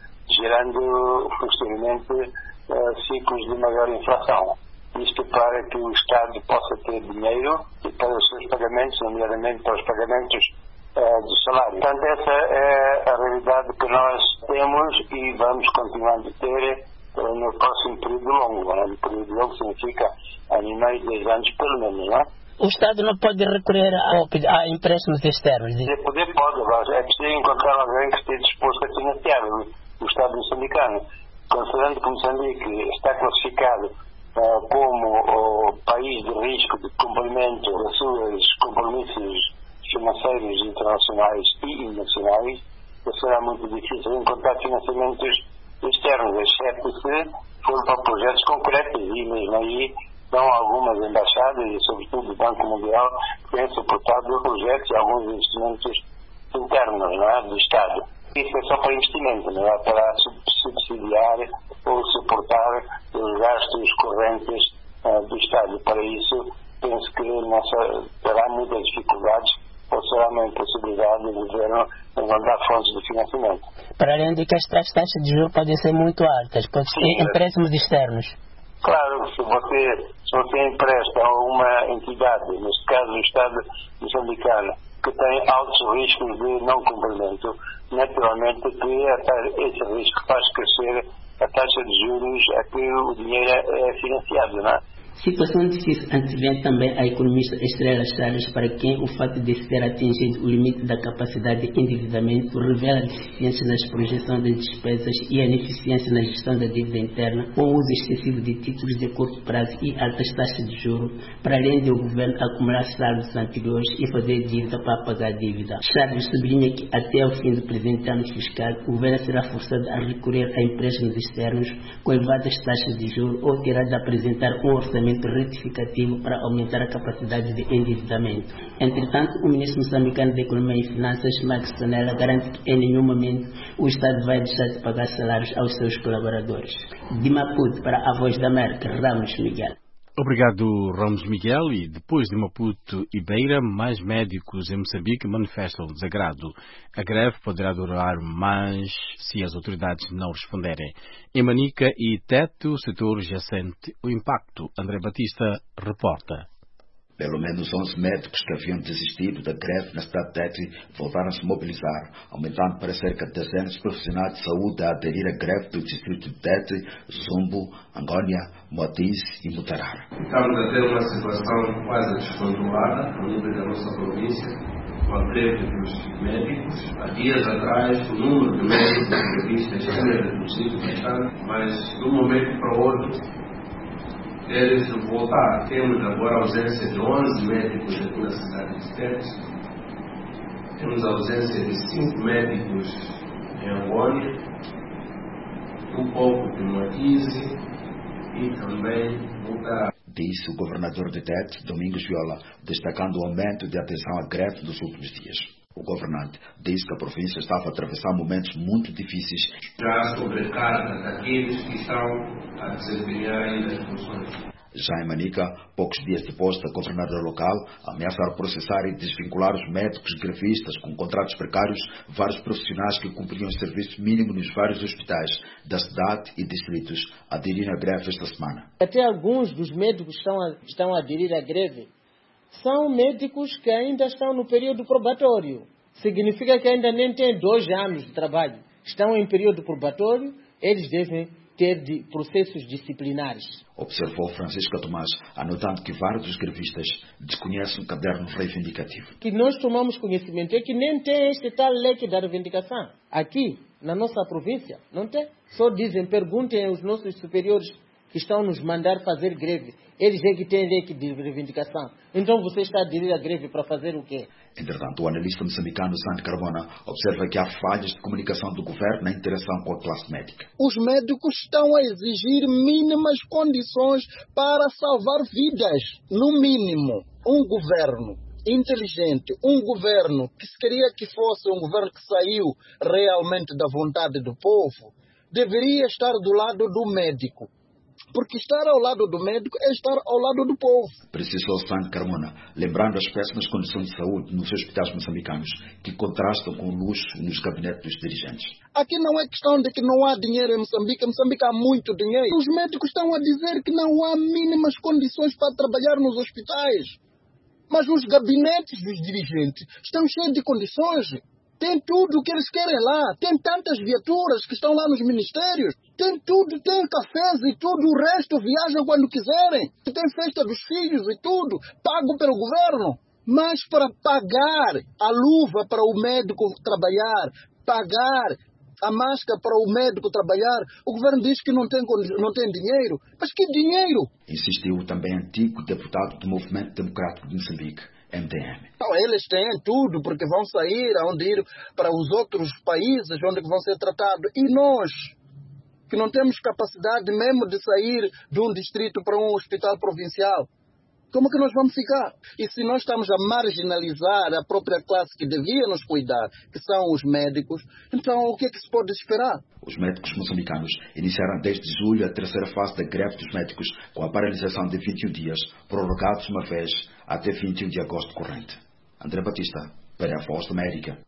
S17: gerando posteriormente Uh, ciclos de maior inflação. Isto para que o Estado possa ter dinheiro para os seus pagamentos, nomeadamente para os pagamentos uh, do salário. Portanto, essa é a realidade que nós temos e vamos continuando a ter uh, no próximo período longo. Né? No período longo significa ano e meio, dez anos pelo menos, não é?
S4: O Estado não pode recorrer a, a empréstimos externos?
S17: De poder pode, mas é preciso encontrar alguém que esteja disposto a financiar o, o Estado moçambicano. Considerando que Moçambique está classificado uh, como o país de risco de cumprimento dos seus compromissos financeiros internacionais e nacionais, será muito difícil encontrar financiamentos externos, exceto se for para projetos concretos, e mesmo aí são algumas embaixadas e sobretudo o Banco Mundial que têm suportado projetos e alguns investimentos internos, não é, do Estado. Isso é só para investimento, não é para subsidiar ou suportar os gastos correntes uh, do Estado. Para isso, penso que nossa, terá muitas dificuldades ou será uma impossibilidade do governo encontrar fontes de financiamento.
S4: Para além de que as taxas de juros podem ser muito altas, podem ser empréstimos externos.
S17: Claro, se você, se você empresta a uma entidade, neste caso o Estado moçambicano, que tem altos riscos de não cumprimento, naturalmente que esse risco faz crescer a taxa de juros a que o dinheiro é financiado, não é?
S4: Situação difícil antevém também a economista Estrela Salles, para quem o fato de se ter atingido o limite da capacidade de endividamento revela deficiências nas projeções de despesas e a ineficiência na gestão da dívida interna, com o uso excessivo de títulos de curto prazo e altas taxas de juros, para além de o governo acumular saldos anteriores e fazer dívida para pagar a dívida. Salles sublinha que até o fim do presente ano fiscal, o governo será forçado a recorrer a empréstimos externos com elevadas taxas de juros ou terá de apresentar um orçamento retificativo para aumentar a capacidade de endividamento. Entretanto, o ministro moçambicano da Economia e Finanças, Max Tonela, garante que em nenhum momento o Estado vai deixar de pagar salários aos seus colaboradores. De Maputo, para a Voz da América, Ramos Miguel.
S19: Obrigado, Ramos Miguel. E depois de Maputo e Beira, mais médicos em Moçambique manifestam desagrado. A greve poderá durar mais se as autoridades não responderem. Em Manica e Tete, o setor já sente o impacto. André Batista reporta.
S2: Pelo menos onze médicos que haviam desistido da greve na cidade de Tete voltaram a se mobilizar, aumentando para cerca de dezenas de profissionais de saúde a aderir à greve do distrito de Tete, Zumbo, Angônia, Moatize e Mutarara.
S6: Estamos a ter uma situação quase descontrolada no nível da nossa província, com a greve dos médicos. Há dias atrás, o número de médicos previstos tinha reduzido bastante, mas de um momento para o outro, eles voltar. Temos agora a ausência de onze médicos aqui na cidade de Tete. Temos a ausência de cinco médicos em Angônia, um pouco de Moatize e também Mutarara.
S2: Disse o governador de Tete, Domingos Viola, destacando o aumento de adesão à greve nos últimos dias. O governante disse que a província estava a atravessar momentos muito difíceis.
S6: Já há sobrecarga daqueles que estão a desempenhar ainda as funções.
S2: Já em Manica, poucos dias depois da governadora local ameaçar processar e desvincular os médicos grevistas com contratos precários, vários profissionais que cumpriam o serviço mínimo nos vários hospitais da cidade e distritos aderiram à greve esta semana.
S23: Até alguns dos médicos que estão a, estão a aderir à greve são médicos que ainda estão no período probatório. Significa que ainda nem têm dois anos de trabalho. Estão em período probatório, eles devem ter de processos disciplinares.
S2: Observou Francisca Tomás, anotando que vários dos grevistas desconhecem o caderno reivindicativo.
S23: Que nós tomamos conhecimento é que nem tem este tal leque da reivindicação. Aqui, na nossa província, não tem. Só dizem, perguntem aos nossos superiores que estão nos mandar fazer greve. Eles é que têm leque de reivindicação. Então você está a aderir à greve para fazer o quê?
S2: Entretanto, o analista moçambicano Santo Carmona observa que há falhas de comunicação do governo na interação com a classe médica.
S24: Os médicos estão a exigir mínimas condições para salvar vidas. No mínimo, um governo inteligente, um governo que se queria que fosse um governo que saiu realmente da vontade do povo, deveria estar do lado do médico. Porque estar ao lado do médico é estar ao lado do povo.
S2: Precisou Santo Carmona, lembrando as péssimas condições de saúde nos hospitais moçambicanos, que contrastam com o luxo nos gabinetes dos dirigentes.
S24: Aqui não é questão de que não há dinheiro em Moçambique. Em Moçambique há muito dinheiro. Os médicos estão a dizer que não há mínimas condições para trabalhar nos hospitais. Mas os gabinetes dos dirigentes estão cheios de condições. Tem tudo o que eles querem lá. Tem tantas viaturas que estão lá nos ministérios. Tem tudo, tem cafés e tudo. O resto viajam quando quiserem. Tem festa dos filhos e tudo. Pago pelo governo. Mas para pagar a luva para o médico trabalhar, pagar a máscara para o médico trabalhar, o governo diz que não tem, não tem dinheiro. Mas que dinheiro?
S2: Insistiu também antigo deputado do Movimento Democrático de Moçambique, M D M.
S24: Então, eles têm tudo, porque vão sair aonde ir para os outros países onde vão ser tratados. E nós, que não temos capacidade mesmo de sair de um distrito para um hospital provincial, como que nós vamos ficar? E se nós estamos a marginalizar a própria classe que devia nos cuidar, que são os médicos, então o que é que se pode esperar?
S2: Os médicos moçambicanos iniciaram desde julho a terceira fase da greve dos médicos, com a paralisação de vinte e um dias, prorrogados uma vez até vinte e um de agosto corrente. André Batista, para a Voz da América.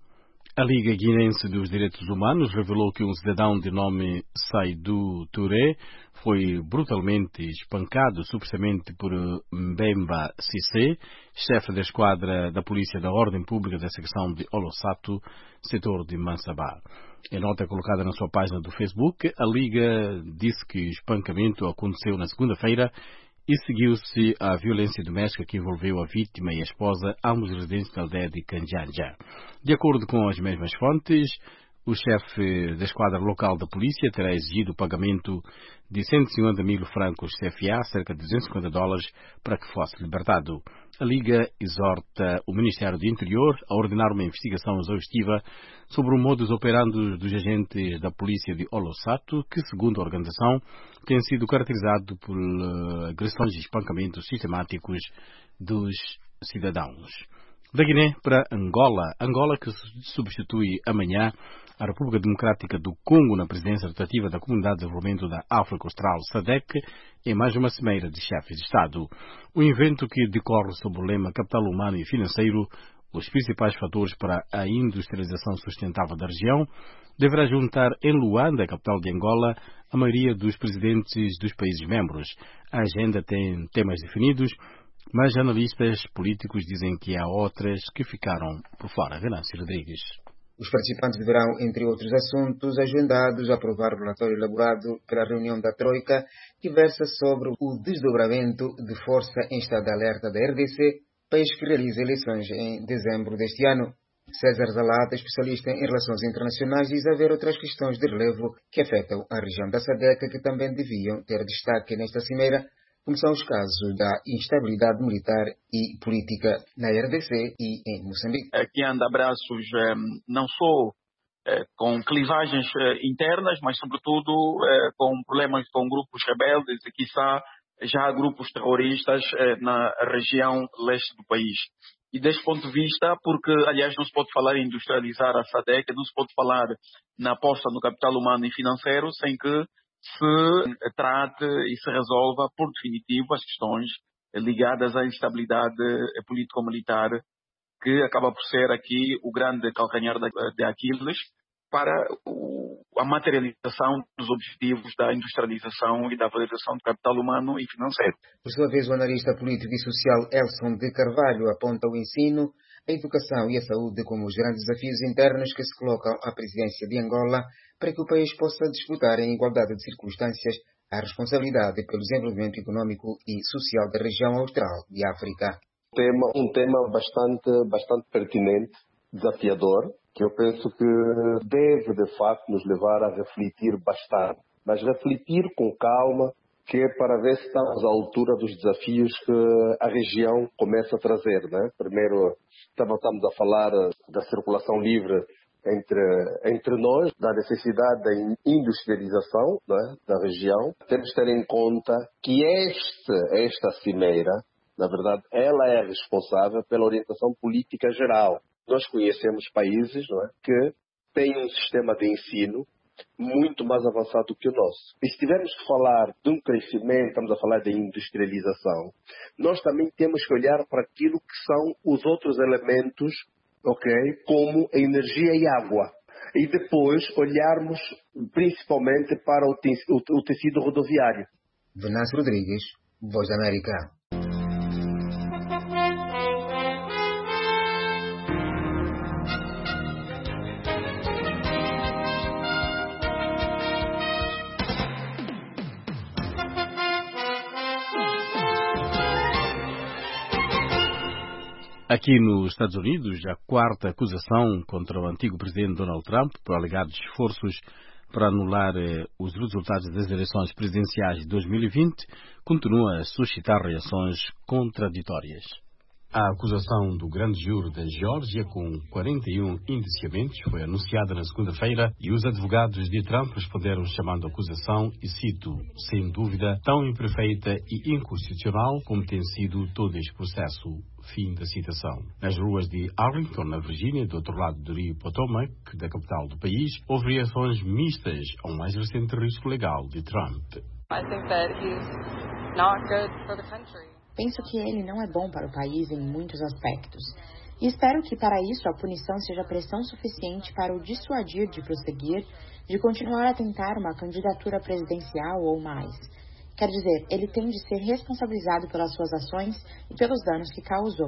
S19: A Liga Guinense dos Direitos Humanos revelou que um cidadão de nome Saidou Touré foi brutalmente espancado subitamente por Mbemba Cissé, chefe da esquadra da Polícia da Ordem Pública da secção de Olosato, setor de Mansabá. Em nota colocada na sua página do Facebook, a Liga disse que o espancamento aconteceu na segunda-feira e seguiu-se a violência doméstica que envolveu a vítima e a esposa, ambos residentes da aldeia de Canjanja. De acordo com as mesmas fontes, o chefe da esquadra local da polícia terá exigido o pagamento de cento e cinquenta mil francos C F A, cerca de duzentos e cinquenta dólares, para que fosse libertado. A Liga exorta o Ministério do Interior a ordenar uma investigação exaustiva sobre o modus operandi dos agentes da polícia de Olosato, que, segundo a organização, tem sido caracterizado por uh, agressões e espancamentos sistemáticos dos cidadãos. Da Guiné para Angola, Angola que substitui amanhã a República Democrática do Congo na presidência rotativa da Comunidade de Desenvolvimento da África Austral, S A D E C, em mais uma cimeira de chefes de Estado. O evento, que decorre sob o lema Capital Humano e Financeiro, os principais fatores para a industrialização sustentável da região, deverá juntar em Luanda, a capital de Angola, a maioria dos presidentes dos países membros. A agenda tem temas definidos, mas analistas políticos dizem que há outras que ficaram por fora. Venâncio Rodrigues.
S12: Os participantes deverão, entre outros assuntos agendados, aprovar o relatório elaborado pela reunião da Troika, que versa sobre o desdobramento de força em estado de alerta da R D C, país que realiza eleições em dezembro deste ano. César Zalata, especialista em relações internacionais, diz haver outras questões de relevo que afetam a região da S A D E C que também deviam ter destaque nesta cimeira, como são os casos da instabilidade militar e política na R D C e em Moçambique.
S13: Aqui anda abraços não só com clivagens internas, mas sobretudo com problemas com grupos rebeldes e, quiçá, já grupos terroristas na região leste do país. E deste ponto de vista, porque, aliás, não se pode falar em industrializar a S A D E C, não se pode falar na aposta no capital humano e financeiro sem que se trate e se resolva por definitivo as questões ligadas à instabilidade político-militar, que acaba por ser aqui o grande calcanhar de Aquiles para a materialização dos objetivos da industrialização e da valorização do capital humano e financeiro.
S12: Por sua vez, o analista político e social Elson de Carvalho aponta o ensino, a educação e a saúde como os grandes desafios internos que se colocam à presidência de Angola para que o país possa disputar em igualdade de circunstâncias a responsabilidade pelo desenvolvimento econômico e social da região austral de África.
S14: Um tema, um tema bastante, bastante pertinente, desafiador, que eu penso que deve, de facto, nos levar a refletir bastante. Mas refletir com calma, que é para ver se estamos à altura dos desafios que a região começa a trazer, né? Primeiro, estamos a falar da circulação livre entre, entre nós, da necessidade da industrialização, né, da região. Temos que ter em conta que este, esta cimeira, na verdade, ela é responsável pela orientação política geral. Nós conhecemos países, não é, que têm um sistema de ensino muito mais avançado que o nosso. E se tivermos que falar de um crescimento, estamos a falar de industrialização, nós também temos que olhar para aquilo que são os outros elementos, ok, como a energia e água. E depois olharmos principalmente para o tecido rodoviário.
S12: Venâncio Rodrigues, Voz da América.
S19: Aqui nos Estados Unidos, a quarta acusação contra o antigo presidente Donald Trump por alegados esforços para anular eh, os resultados das eleições presidenciais de dois mil e vinte continua a suscitar reações contraditórias. A acusação do grande júri da Geórgia, com quarenta e um indiciamentos, foi anunciada na segunda-feira e os advogados de Trump responderam chamando a acusação, e cito, sem dúvida, tão imperfeita e inconstitucional como tem sido todo este processo. Fim da citação. Nas ruas de Arlington, na Virgínia, do outro lado do rio Potomac, da capital do país, houve reações mistas ao mais recente risco legal de Trump.
S5: I think that he's not good for the country.
S7: Penso que ele não é bom para o país em muitos aspectos.
S5: E espero que, para isso, a punição seja pressão suficiente para o dissuadir de prosseguir, de continuar a tentar uma candidatura presidencial ou mais. Quer dizer, ele tem de ser responsabilizado pelas suas ações e pelos danos que causou.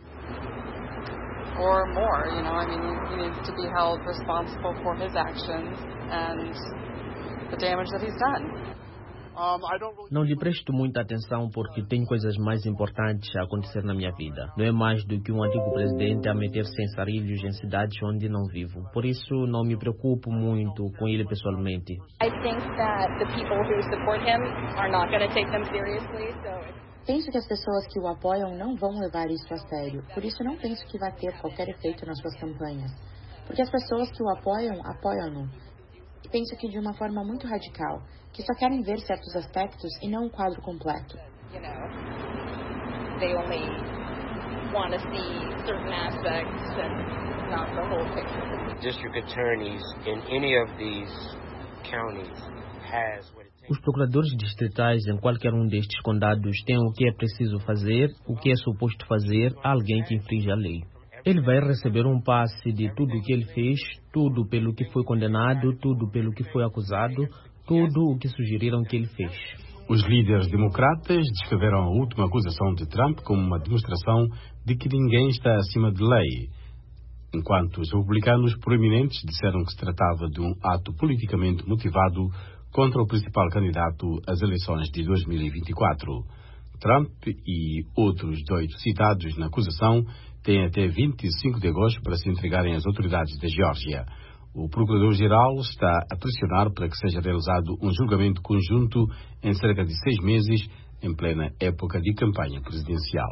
S7: Or more, you know, I mean, he needs to be held responsible for his actions and the damage that he's done.
S8: Não lhe presto muita atenção porque tem coisas mais importantes a acontecer na minha vida. Não é mais do que um antigo presidente a meter-se em sarilhos em cidades onde não vivo. Por isso, não me preocupo muito com ele pessoalmente.
S11: I think that the people who support him are not going to take them seriously, so...
S5: Penso que as pessoas que o apoiam não vão levar isso a sério. Por isso, não penso que vai ter qualquer efeito nas suas campanhas. Porque as pessoas que o apoiam, apoiam-no. E penso que de uma forma muito radical, que só querem ver certos aspectos e não o quadro completo.
S11: You know, they only want to see certain aspects and not the whole picture.
S25: District attorneys in any of these counties has what it takes.
S8: Os procuradores distritais em qualquer um destes condados têm o que é preciso fazer, o que é suposto fazer a alguém que infringe a lei. Ele vai receber um passe de tudo o que ele fez, tudo pelo que foi condenado, tudo pelo que foi acusado, tudo o que sugeriram que ele fez.
S19: Os líderes democratas descreveram a última acusação de Trump como uma demonstração de que ninguém está acima de lei, enquanto os republicanos proeminentes disseram que se tratava de um ato politicamente motivado contra o principal candidato às eleições de dois mil e vinte e quatro. Trump e outros oito citados na acusação têm até vinte e cinco de agosto para se entregarem às autoridades da Geórgia. O Procurador-Geral está a pressionar para que seja realizado um julgamento conjunto em cerca de seis meses, em plena época de campanha presidencial.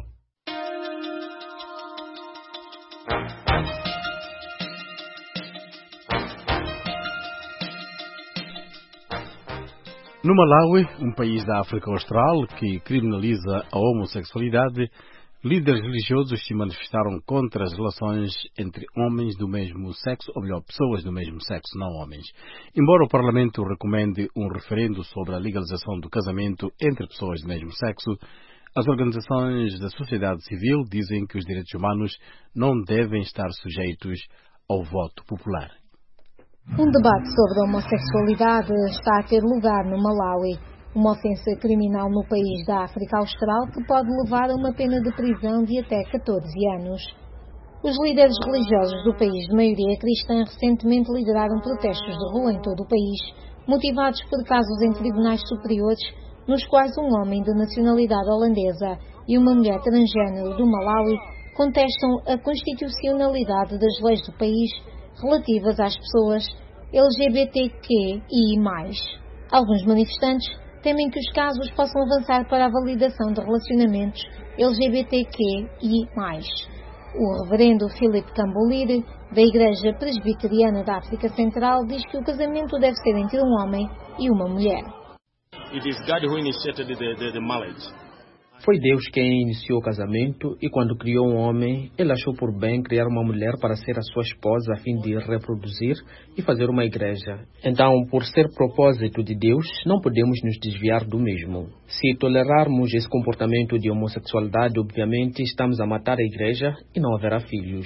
S19: No Malawi, um país da África Austral que criminaliza a homossexualidade, líderes religiosos se manifestaram contra as relações entre homens do mesmo sexo, ou melhor, pessoas do mesmo sexo, não homens. Embora o Parlamento recomende um referendo sobre a legalização do casamento entre pessoas do mesmo sexo, as organizações da sociedade civil dizem que os direitos humanos não devem estar sujeitos ao voto popular.
S18: Um debate sobre a homossexualidade está a ter lugar no Malawi, uma ofensa criminal no país da África Austral que pode levar a uma pena de prisão de até catorze anos. Os líderes religiosos do país de maioria cristã recentemente lideraram protestos de rua em todo o país, motivados por casos em tribunais superiores nos quais um homem de nacionalidade holandesa e uma mulher transgênero do Malawi contestam a constitucionalidade das leis do país relativas às pessoas L G B T Q I mais. Alguns manifestantes temem que os casos possam avançar para a validação de relacionamentos L G B T Q I mais. O reverendo Philip Kambulire, da Igreja Presbiteriana da África Central, diz que o casamento deve ser entre um homem e uma mulher.
S26: It is God who initiated the, the, the marriage.
S8: Foi Deus quem iniciou o casamento e quando criou um homem, ele achou por bem criar uma mulher para ser a sua esposa a fim de reproduzir e fazer uma igreja. Então, por ser propósito de Deus, não podemos nos desviar do mesmo. Se tolerarmos esse comportamento de homossexualidade, obviamente estamos a matar a igreja e não haverá filhos.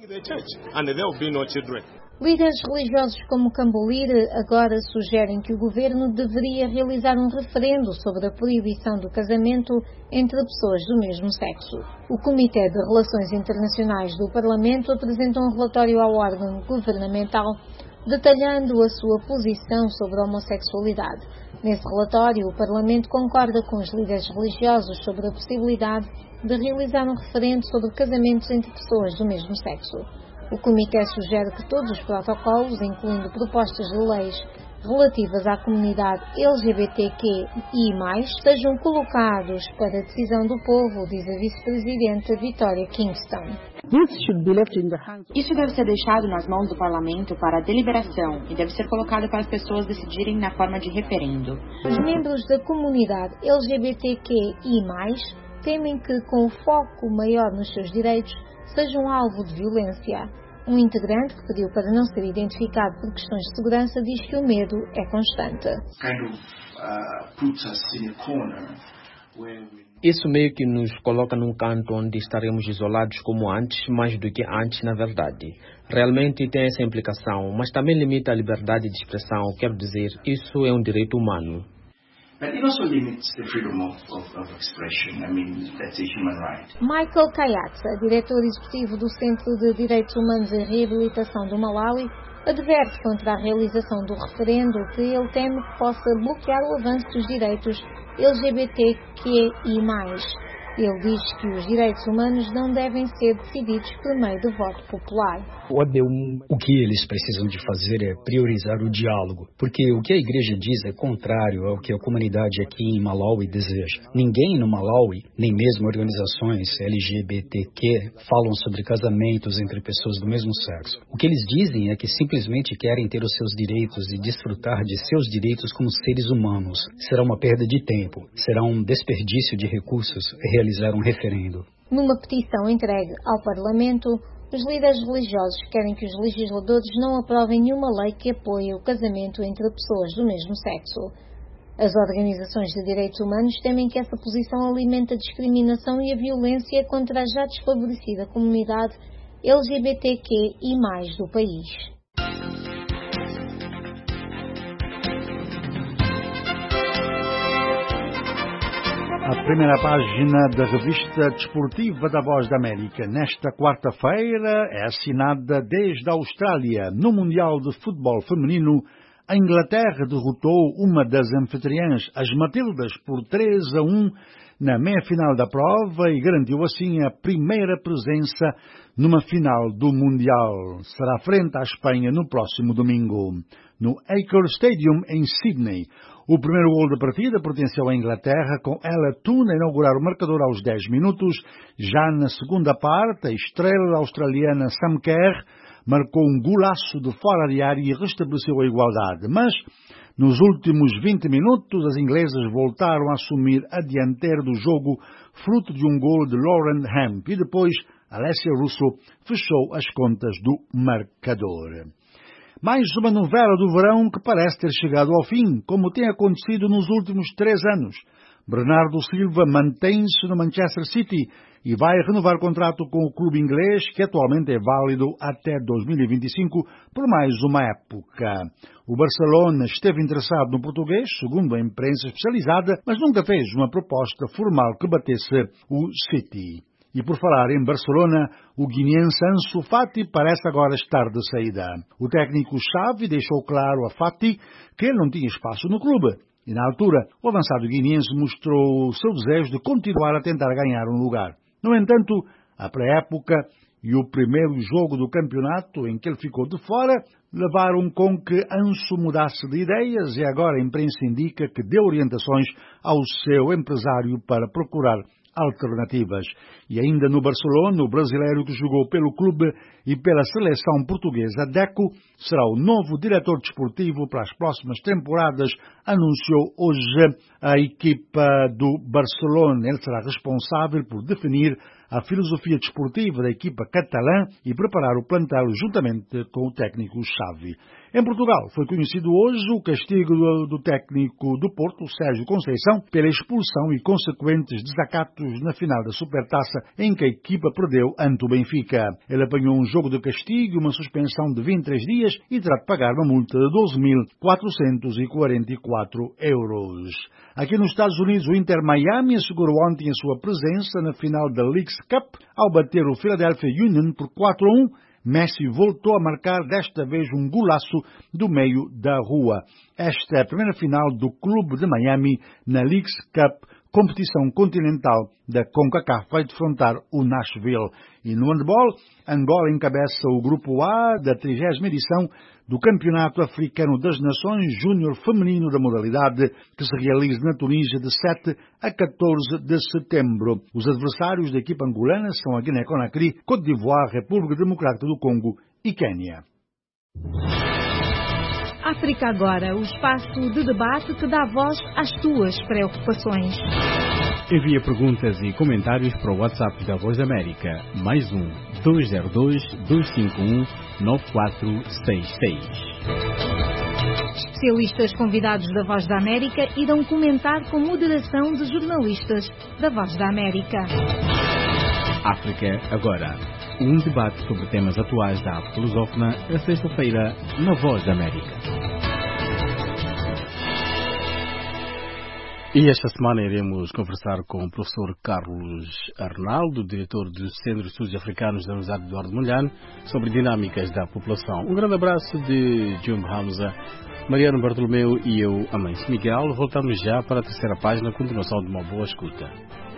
S18: Líderes religiosos como Kambulire agora sugerem que o governo deveria realizar um referendo sobre a proibição do casamento entre pessoas do mesmo sexo. O Comitê de Relações Internacionais do Parlamento apresentou um relatório ao órgão governamental detalhando a sua posição sobre a homossexualidade. Nesse relatório, o Parlamento concorda com os líderes religiosos sobre a possibilidade de realizar um referendo sobre casamentos entre pessoas do mesmo sexo. O Comitê sugere que todos os protocolos, incluindo propostas de leis relativas à comunidade L G B T Q I mais, sejam colocados para a decisão do povo, diz a vice-presidenta Victoria Kingston.
S5: Isso deve ser deixado nas mãos do Parlamento para a deliberação e deve ser colocado para as pessoas decidirem na forma de referendo.
S18: Os membros da comunidade L G B T Q I mais, temem que, com o foco maior nos seus direitos, sejam alvo de violência. Um integrante que pediu para não ser identificado por questões de segurança diz que o medo é constante.
S27: Kind of, uh, puts us in a corner
S8: Isso meio que nos coloca num canto onde estaremos isolados como antes, mais do que antes, na verdade. Realmente tem essa implicação, mas também limita a liberdade de expressão. Quero dizer, isso é um direito humano.
S3: But it also limits the freedom of, of, of expression. I mean, that's a human right.
S18: Michael Kayatsa, diretor executivo do Centro de Direitos Humanos e Reabilitação do Malawi, adverte contra a realização do referendo que ele teme que possa bloquear o avanço dos direitos L G B T Q I mais. Ele diz que os direitos humanos não devem ser decididos por meio do voto popular.
S9: O que eles precisam de fazer é priorizar o diálogo, porque o que a igreja diz é contrário ao que a comunidade aqui em Malawi deseja. Ninguém no Malawi, nem mesmo organizações L G B T Q, falam sobre casamentos entre pessoas do mesmo sexo. O que eles dizem é que simplesmente querem ter os seus direitos e desfrutar de seus direitos como seres humanos. Será uma perda de tempo, será um desperdício de recursos realizar um referendo.
S18: Numa petição entregue ao Parlamento, os líderes religiosos querem que os legisladores não aprovem nenhuma lei que apoie o casamento entre pessoas do mesmo sexo. As organizações de direitos humanos temem que essa posição alimente a discriminação e a violência contra a já desfavorecida comunidade L G B T Q I mais do país.
S1: A primeira página da revista desportiva da Voz da América, nesta quarta-feira, é assinada desde a Austrália. No Mundial de Futebol Feminino, a Inglaterra derrotou uma das anfitriãs, as Matildas, por três a um na meia-final da prova e garantiu assim a primeira presença numa final do Mundial. Será frente à Espanha no próximo domingo, no Acre Stadium, em Sydney. O primeiro gol da partida pertenceu à Inglaterra, com Ella Toone a inaugurar o marcador aos dez minutos. Já na segunda parte, a estrela australiana Sam Kerr marcou um golaço de fora de área e restabeleceu a igualdade. Mas, nos últimos vinte minutos, as inglesas voltaram a assumir a dianteira do jogo, fruto de um gol de Lauren Hemp. E depois, Alessia Russo fechou as contas do marcador. Mais uma novela do verão que parece ter chegado ao fim, como tem acontecido nos últimos três anos. Bernardo Silva mantém-se no Manchester City e vai renovar contrato com o clube inglês, que atualmente é válido até dois mil e vinte e cinco, por mais uma época. O Barcelona esteve interessado no português, segundo a imprensa especializada, mas nunca fez uma proposta formal que batesse o City. E por falar em Barcelona, o guineense Ansu Fati parece agora estar de saída. O técnico Xavi deixou claro a Fati que ele não tinha espaço no clube. E na altura, o avançado guineense mostrou o seu desejo de continuar a tentar ganhar um lugar. No entanto, a pré-época e o primeiro jogo do campeonato em que ele ficou de fora levaram com que Ansu mudasse de ideias e agora a imprensa indica que deu orientações ao seu empresário para procurar alternativas. E ainda no Barcelona, o brasileiro que jogou pelo clube e pela seleção portuguesa, Deco, será o novo diretor desportivo para as próximas temporadas, anunciou hoje a equipa do Barcelona. Ele será responsável por definir a filosofia desportiva da equipa catalã e preparar o plantel juntamente com o técnico Xavi. Em Portugal, foi conhecido hoje o castigo do, do técnico do Porto, Sérgio Conceição, pela expulsão e consequentes desacatos na final da Supertaça, em que a equipa perdeu ante o Benfica. Ele apanhou um jogo de castigo, uma suspensão de vinte e três dias e terá de pagar uma multa de doze mil quatrocentos e quarenta e quatro euros. Aqui nos Estados Unidos, o Inter Miami assegurou ontem a sua presença na final da Leagues Cup ao bater o Philadelphia Union por quatro a um. Messi voltou a marcar desta vez um golaço do meio da rua. Esta é a primeira final do clube de Miami na Leagues Cup, competição continental da CONCACAF, vai defrontar o Nashville. E no handball, Angola encabeça o grupo A da trigésima edição do Campeonato Africano das Nações Júnior Feminino da modalidade, que se realiza na Tunísia de sete a catorze de setembro. Os adversários da equipa angolana são a Guiné-Conakry, Côte d'Ivoire, República Democrática do Congo e Quênia.
S18: África Agora, o espaço de debate que dá voz às tuas preocupações.
S19: Envia perguntas e comentários para o WhatsApp da Voz da América, mais um, dois zero dois, dois cinco um, nove quatro seis seis.
S18: Especialistas convidados da Voz da América irão comentar com moderação de jornalistas da Voz da América.
S19: África Agora. Um debate sobre temas atuais da África lusófona, a sexta-feira, na Voz da América. E esta semana iremos conversar com o professor Carlos Arnaldo, diretor do Centro de Estudos Africanos da Universidade Eduardo Mondlane, sobre dinâmicas da população. Um grande abraço de Jumbo Hamza, Mariano Bartolomeu e eu, Amâncio Miguel. Voltamos já para a terceira página, continuação de uma boa escuta.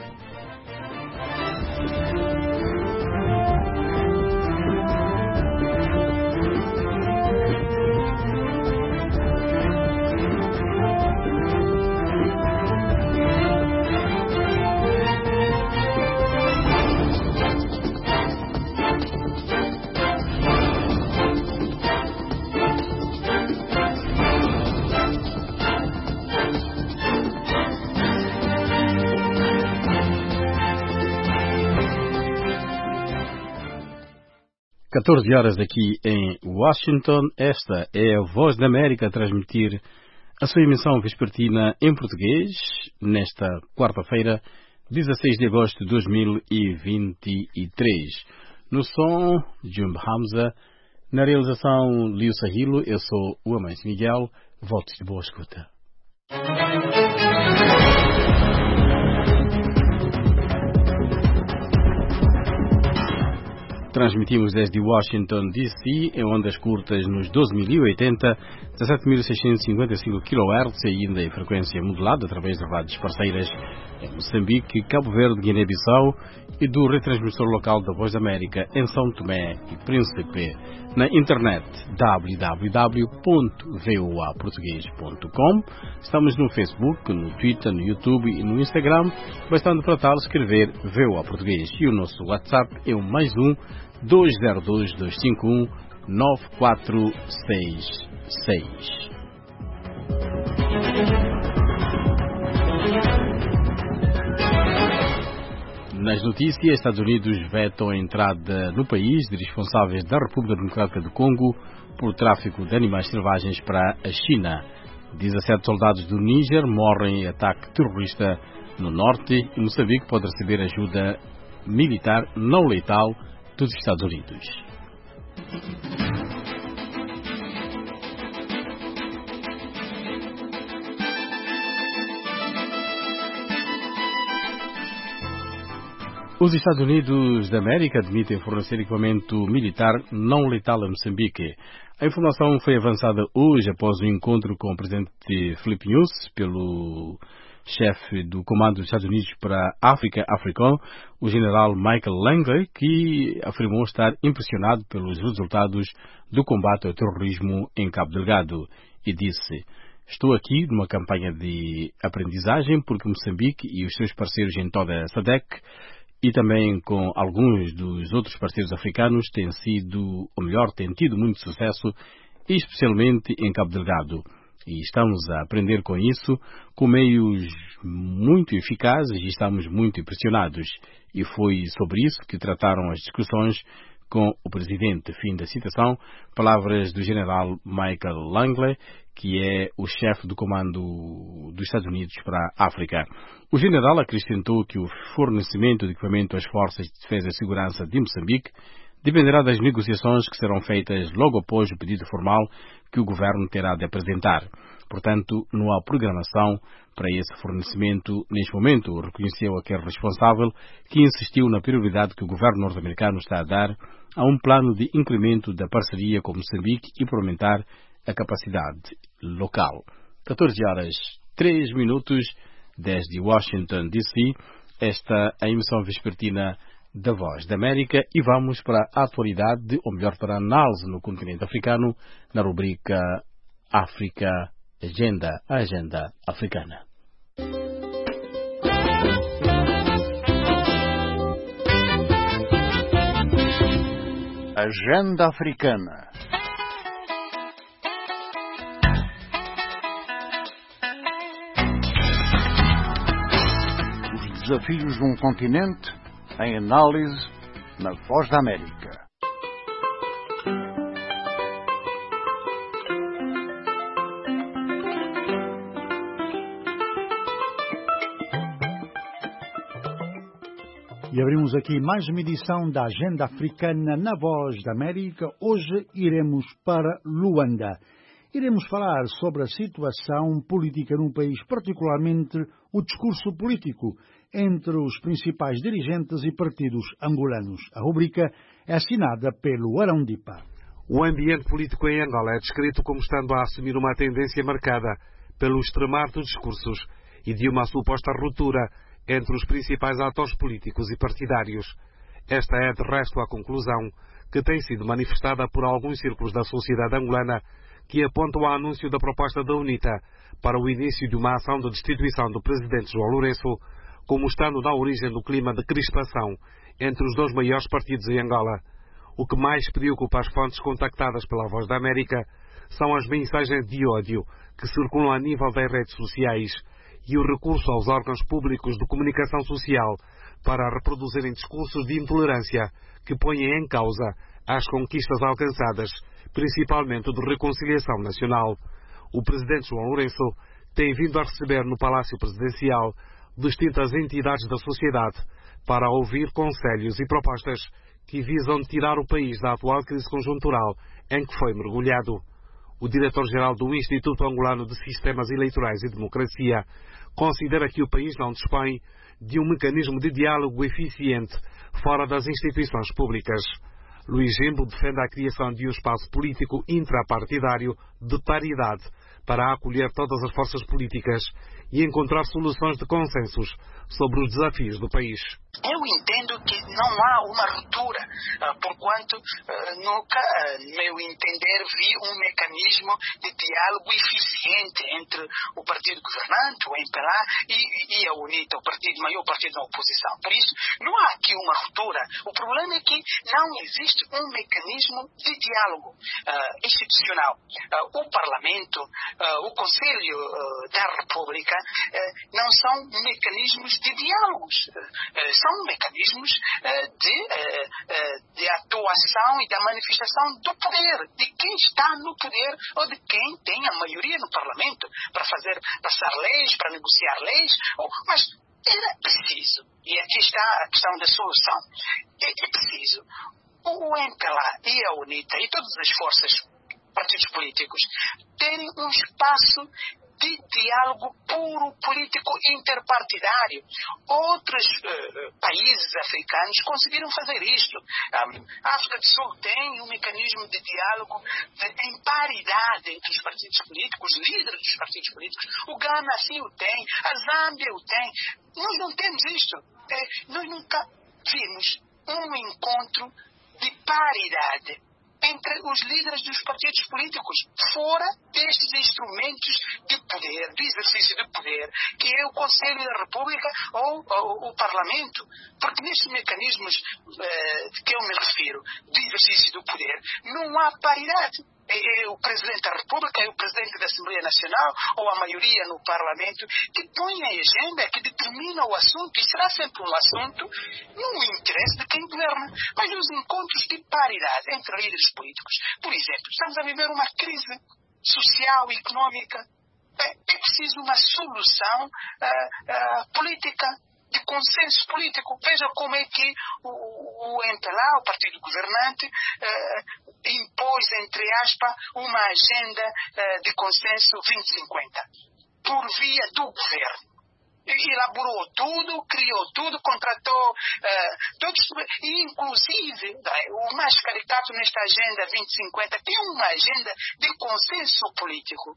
S19: catorze horas aqui em Washington. Esta é a Voz da América a transmitir a sua emissão vespertina em português nesta quarta-feira, dezasseis de agosto de dois mil e vinte e três. No som, Jumbo Hamza. Na realização, Lio Sahilo. Eu sou o Amâncio Miguel. Votos de boa escuta. Transmitimos desde Washington, D C, em ondas curtas nos doze mil e oitenta, dezassete mil seiscentos e cinquenta e cinco quilohertz e ainda em frequência modulada através de rádios parceiras em Moçambique, Cabo Verde, Guiné-Bissau e do retransmissor local da Voz da América em São Tomé e Príncipe. Na internet, w w w ponto voa português ponto com. Estamos no Facebook, no Twitter, no YouTube e no Instagram. Bastando para tal escrever VOA Português. E o nosso WhatsApp é o mais um dois zero dois, dois cinco um, nove quatro seis seis. Nas notícias, Estados Unidos vetam a entrada no país de responsáveis da República Democrática do Congo por tráfico de animais selvagens para a China. dezassete soldados do Níger morrem em ataque terrorista no norte e Moçambique pode receber ajuda militar não letal dos Estados Unidos. Os Estados Unidos da América admitem fornecer equipamento militar não letal a Moçambique. A informação foi avançada hoje após o encontro com o presidente Filipe Nyusi pelo chefe do Comando dos Estados Unidos para a África, Africom, o general Michael Langley, que afirmou estar impressionado pelos resultados do combate ao terrorismo em Cabo Delgado e disse: "Estou aqui numa campanha de aprendizagem porque Moçambique e os seus parceiros em toda a SADC e também com alguns dos outros parceiros africanos têm sido, ou melhor, têm tido muito sucesso, especialmente em Cabo Delgado. E estamos a aprender com isso, com meios muito eficazes e estamos muito impressionados." E foi sobre isso que trataram as discussões com o presidente. Fim da citação, palavras do general Michael Langley, que é o chefe do comando dos Estados Unidos para a África. O general acrescentou que o fornecimento de equipamento às forças de defesa e segurança de Moçambique dependerá das negociações que serão feitas logo após o pedido formal que o governo terá de apresentar. Portanto, não há programação para esse fornecimento neste momento, reconheceu aquele responsável que insistiu na prioridade que o governo norte-americano está a dar a um plano de incremento da parceria com Moçambique e para aumentar a capacidade local. catorze horas, três minutos, desde Washington, D C, esta é a emissão vespertina da Voz da América e vamos para a atualidade, ou melhor, para a análise no continente africano, na rubrica África Agenda, a Agenda Africana.
S1: Agenda Africana. Os desafios de um continente em análise na Voz da América. E abrimos aqui mais uma edição da Agenda Africana na Voz da América. Hoje iremos para Luanda. Iremos falar sobre a situação política no país, particularmente o discurso político entre os principais dirigentes e partidos angolanos. A rubrica é assinada pelo Arão Dipa.
S10: O ambiente político em Angola é descrito como estando a assumir uma tendência marcada pelo extremar dos discursos e de uma suposta ruptura entre os principais atores políticos e partidários. Esta é, de resto, a conclusão que tem sido manifestada por alguns círculos da sociedade angolana que apontam ao anúncio da proposta da UNITA para o início de uma ação de destituição do presidente João Lourenço, como estando na origem do clima de crispação entre os dois maiores partidos em Angola. O que mais preocupa as fontes contactadas pela Voz da América são as mensagens de ódio que circulam a nível das redes sociais e o recurso aos órgãos públicos de comunicação social para reproduzirem discursos de intolerância que põem em causa as conquistas alcançadas, principalmente de reconciliação nacional. O presidente João Lourenço tem vindo a receber no Palácio Presidencial distintas entidades da sociedade para ouvir conselhos e propostas que visam tirar o país da atual crise conjuntural em que foi mergulhado. O diretor-geral do Instituto Angolano de Sistemas Eleitorais e Democracia considera que o país não dispõe de um mecanismo de diálogo eficiente fora das instituições públicas. Luís Jimbo defende a criação de um espaço político intrapartidário de paridade para acolher todas as forças políticas e encontrar soluções de consensos sobre os desafios do país.
S15: Eu entendo que não há uma ruptura, porquanto nunca, no meu entender, vi um mecanismo de diálogo eficiente entre o partido governante, o M P L A, e, e a UNITA, o partido, maior partido da oposição. Por isso, não há aqui uma ruptura. O problema é que não existe um mecanismo de diálogo uh, institucional. Uh, o Parlamento, uh, o Conselho uh, da República uh, não são mecanismos de diálogos. Uh, são mecanismos uh, de, uh, uh, de atuação e da manifestação do poder, de quem está no poder ou de quem tem a maioria no Parlamento para fazer passar leis, para negociar leis. Ou, mas era preciso, e aqui está a questão da solução, é, é preciso o M P L A e a UNITA e todas as forças, partidos políticos, terem um espaço de diálogo puro, político, interpartidário. Outros uh, países africanos conseguiram fazer isto. A África do Sul tem um mecanismo de diálogo de, em paridade entre os partidos políticos, os líderes dos partidos políticos. O Ghana assim o tem, a Zâmbia o tem. Nós não temos isto. É, nós nunca vimos um encontro de paridade entre os líderes dos partidos políticos, fora destes instrumentos de poder, de exercício de poder, que é o Conselho da República ou, ou o Parlamento. Porque nestes mecanismos eh, que eu me refiro, de exercício do poder, não há paridade. É o Presidente da República, é o Presidente da Assembleia Nacional ou a maioria no Parlamento que põe a agenda, que determina o assunto, e será sempre um assunto no interesse de quem governa. Mas os encontros de paridade entre líderes políticos, por exemplo, estamos a viver uma crise social e económica. É, é preciso uma solução uh, uh, política, de consenso político. Veja como é que o, o M P L A, o partido governante, eh, impôs, entre aspas, uma agenda eh, de consenso vinte cinquenta, por via do governo. Elaborou tudo, criou tudo, contratou uh, todos, e inclusive o mais caricato nesta agenda vinte cinquenta tem uma agenda de consenso político.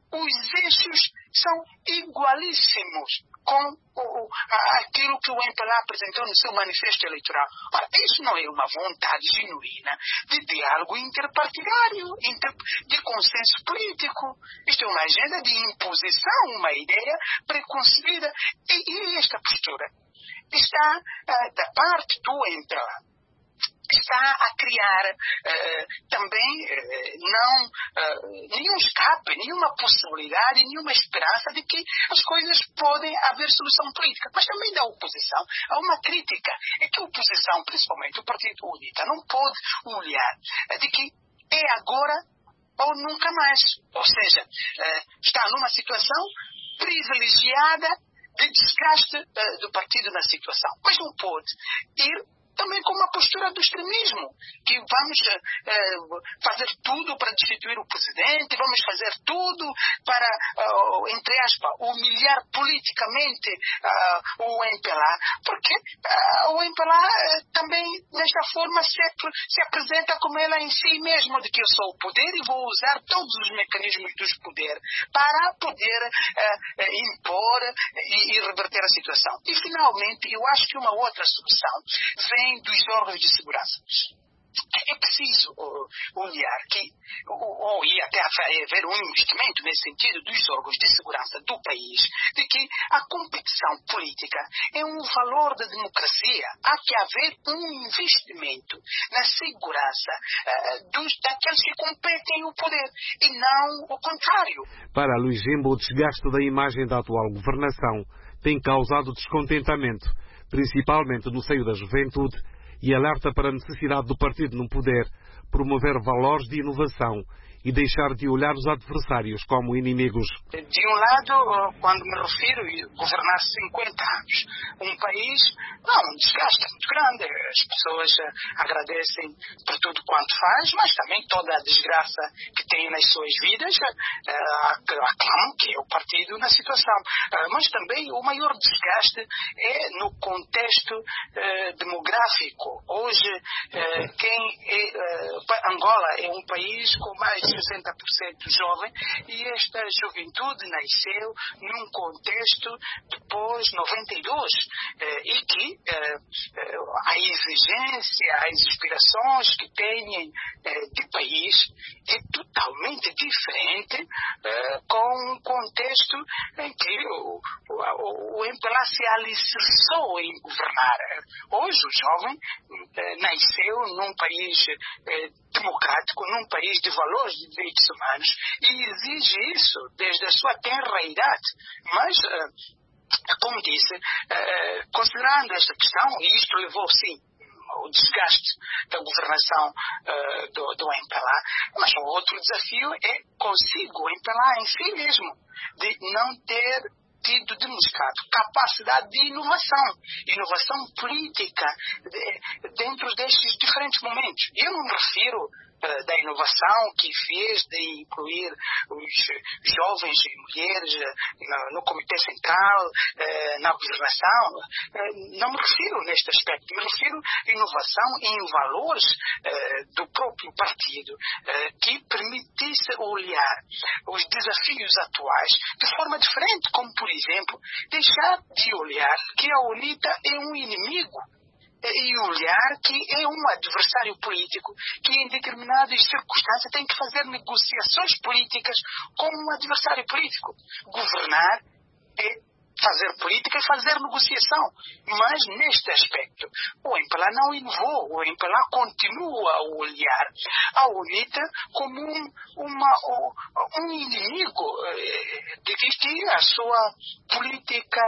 S15: Os eixos são igualíssimos com o, aquilo que o M P L A apresentou no seu manifesto eleitoral. Ora, isso não é uma vontade genuína de diálogo interpartidário, inter, de consenso político. Isto é uma agenda de imposição, uma ideia preconcebida. E, e esta postura está uh, da parte do M P L A. Está a criar uh, também uh, não, uh, nenhum escape, nenhuma possibilidade, nenhuma esperança de que as coisas podem haver solução política. Mas também da oposição há uma crítica. É que a oposição, principalmente o Partido UNITA, não pode olhar uh, de que é agora ou nunca mais. Ou seja, uh, está numa situação privilegiada de desgaste uh, do partido na situação. Mas não pode ir também com uma postura do extremismo, que vamos uh, fazer tudo para destituir o presidente, vamos fazer tudo para, uh, entre aspas, humilhar politicamente uh, o M P L A, porque uh, o M P L A uh, também, desta forma, se, se apresenta como ela em si mesmo, de que eu sou o poder e vou usar todos os mecanismos dos poderes para poder uh, uh, impor e, e reverter a situação. E, finalmente, eu acho que uma outra solução vem dos órgãos de segurança. É preciso uh, olhar que, ou, ou e até haver um investimento nesse sentido dos órgãos de segurança do país, de que a competição política é um valor da democracia. Há que haver um investimento na segurança uh, dos, daqueles que competem o poder, e não o contrário.
S10: Para Luís Jimbo, o desgaste da imagem da atual governação tem causado descontentamento, principalmente no seio da juventude, e alerta para a necessidade do partido no poder promover valores de inovação e deixar de olhar os adversários como inimigos.
S15: De um lado, quando me refiro a governar cinquenta anos, um país, não, um desgaste muito grande. As pessoas agradecem por tudo quanto faz, mas também toda a desgraça que tem nas suas vidas, aclamam que é o partido na situação. Mas também o maior desgaste é no contexto demográfico. Hoje, quem é, Angola é um país com mais de sessenta por cento jovem, e esta juventude nasceu num contexto de pós-noventa e dois, eh, e que eh, a exigência, as aspirações que têm eh, de país é totalmente diferente eh, com um contexto em que o, o, o M P L A se alicerçou em governar. Hoje o jovem eh, nasceu num país eh, democrático, num país de valores de direitos humanos, e exige isso desde a sua tenra idade. Mas, como disse, considerando esta questão, e isto levou, sim, o desgaste da governação uh, do, do M P L A, mas o outro desafio é consigo o M P L A em si mesmo, de não ter tido demonstrado capacidade de inovação, inovação política de, dentro destes diferentes momentos. Eu não me refiro uh, da inovação que fez de incluir os jovens e mulheres uh, no, no Comitê Central, uh, na governação. Uh, não me refiro neste aspecto, me refiro à inovação em valores uh, do próprio partido, uh, que permitisse olhar os desafios atuais de forma diferente, como, por exemplo, deixar de olhar que a UNITA é um inimigo e olhar que é um adversário político que em determinadas circunstâncias tem que fazer negociações políticas com um adversário político. Governar é fazer política e fazer negociação. Mas neste aspecto o M P L A não inovou. O M P L A continua a olhar a UNITA como um, uma, um inimigo de que a sua política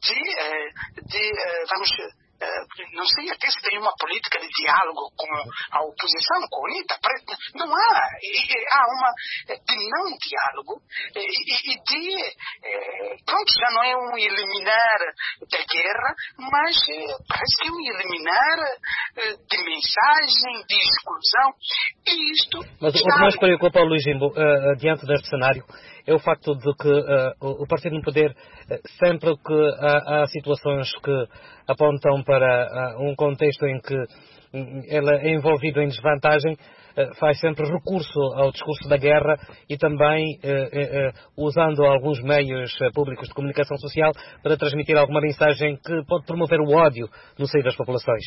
S15: de, de vamos não sei até se tem uma política de diálogo com a oposição, com a UNITA. Não há. Há uma de não diálogo e de, pronto, já não é um eliminar da guerra, mas parece que é um eliminar de mensagem, de exclusão. E isto...
S4: Mas o que mais preocupa o Luís Jimbo, uh, diante deste cenário, é o facto de que uh, o Partido no Poder, uh, sempre que há, há situações que apontam para uh, um contexto em que um, ela é envolvida em desvantagem, uh, faz sempre recurso ao discurso da guerra e também uh, uh, uh, usando alguns meios uh, públicos de comunicação social para transmitir alguma mensagem que pode promover o ódio no seio das populações.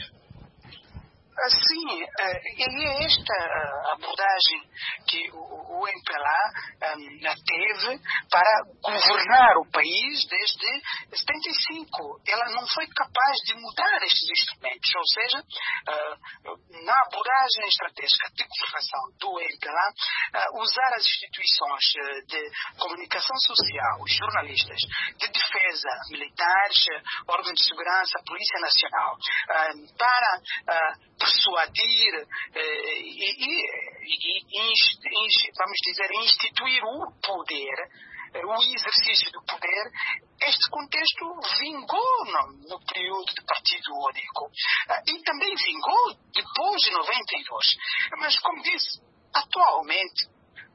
S15: Sim, e é esta abordagem que o M P L A um, teve para governar o país desde setenta e cinco. Ela não foi capaz de mudar estes instrumentos, ou seja, uh, na abordagem estratégica de governação do M P L A, uh, usar as instituições de comunicação social, os jornalistas, de defesa, militares, órgãos de segurança, Polícia Nacional, uh, para uh, persuadir eh, e, e, e, e, vamos dizer, instituir o poder o exercício do poder, este contexto vingou no, no período do Partido Único e também vingou depois de noventa e dois. Mas, como disse, atualmente,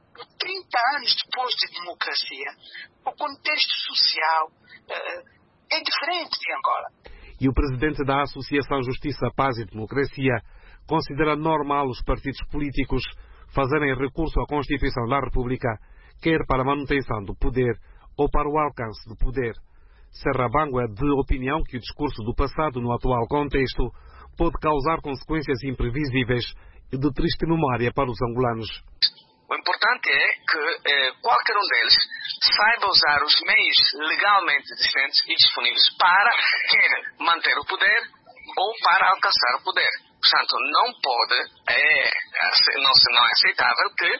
S15: trinta anos depois de democracia, o contexto social uh, é diferente de Angola.
S10: E o presidente da Associação Justiça, Paz e Democracia considera normal os partidos políticos fazerem recurso à Constituição da República, quer para a manutenção do poder ou para o alcance do poder. Serrabango é de opinião que o discurso do passado no atual contexto pode causar consequências imprevisíveis e de triste memória para os angolanos.
S6: O importante é que eh, qualquer um deles saiba usar os meios legalmente existentes e disponíveis para quer manter o poder ou para alcançar o poder. Portanto, não pode, é, não, não é aceitável que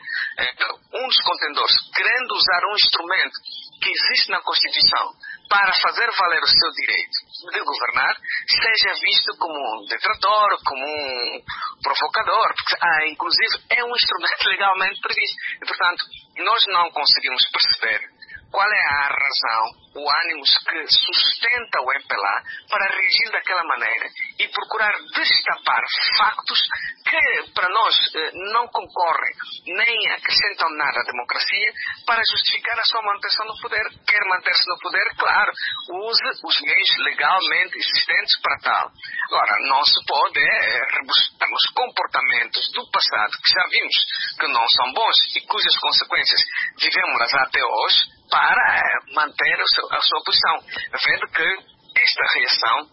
S6: é, um dos contendores, querendo usar um instrumento que existe na Constituição para fazer valer o seu direito de governar, seja visto como um detrator, como um provocador, porque, ah, inclusive, é um instrumento legalmente previsto. E, portanto, nós não conseguimos perceber qual é a razão, o ânimo que sustenta o M P L A para reagir daquela maneira e procurar destapar factos que para nós não concorrem nem acrescentam nada à democracia para justificar a sua manutenção no poder. Quer manter-se no poder, claro, use os meios legalmente existentes para tal. Agora, não se pode é, rebuscar nos comportamentos do passado que já vimos que não são bons e cujas consequências vivemos até hoje, para manter a sua posição. Vendo que esta reação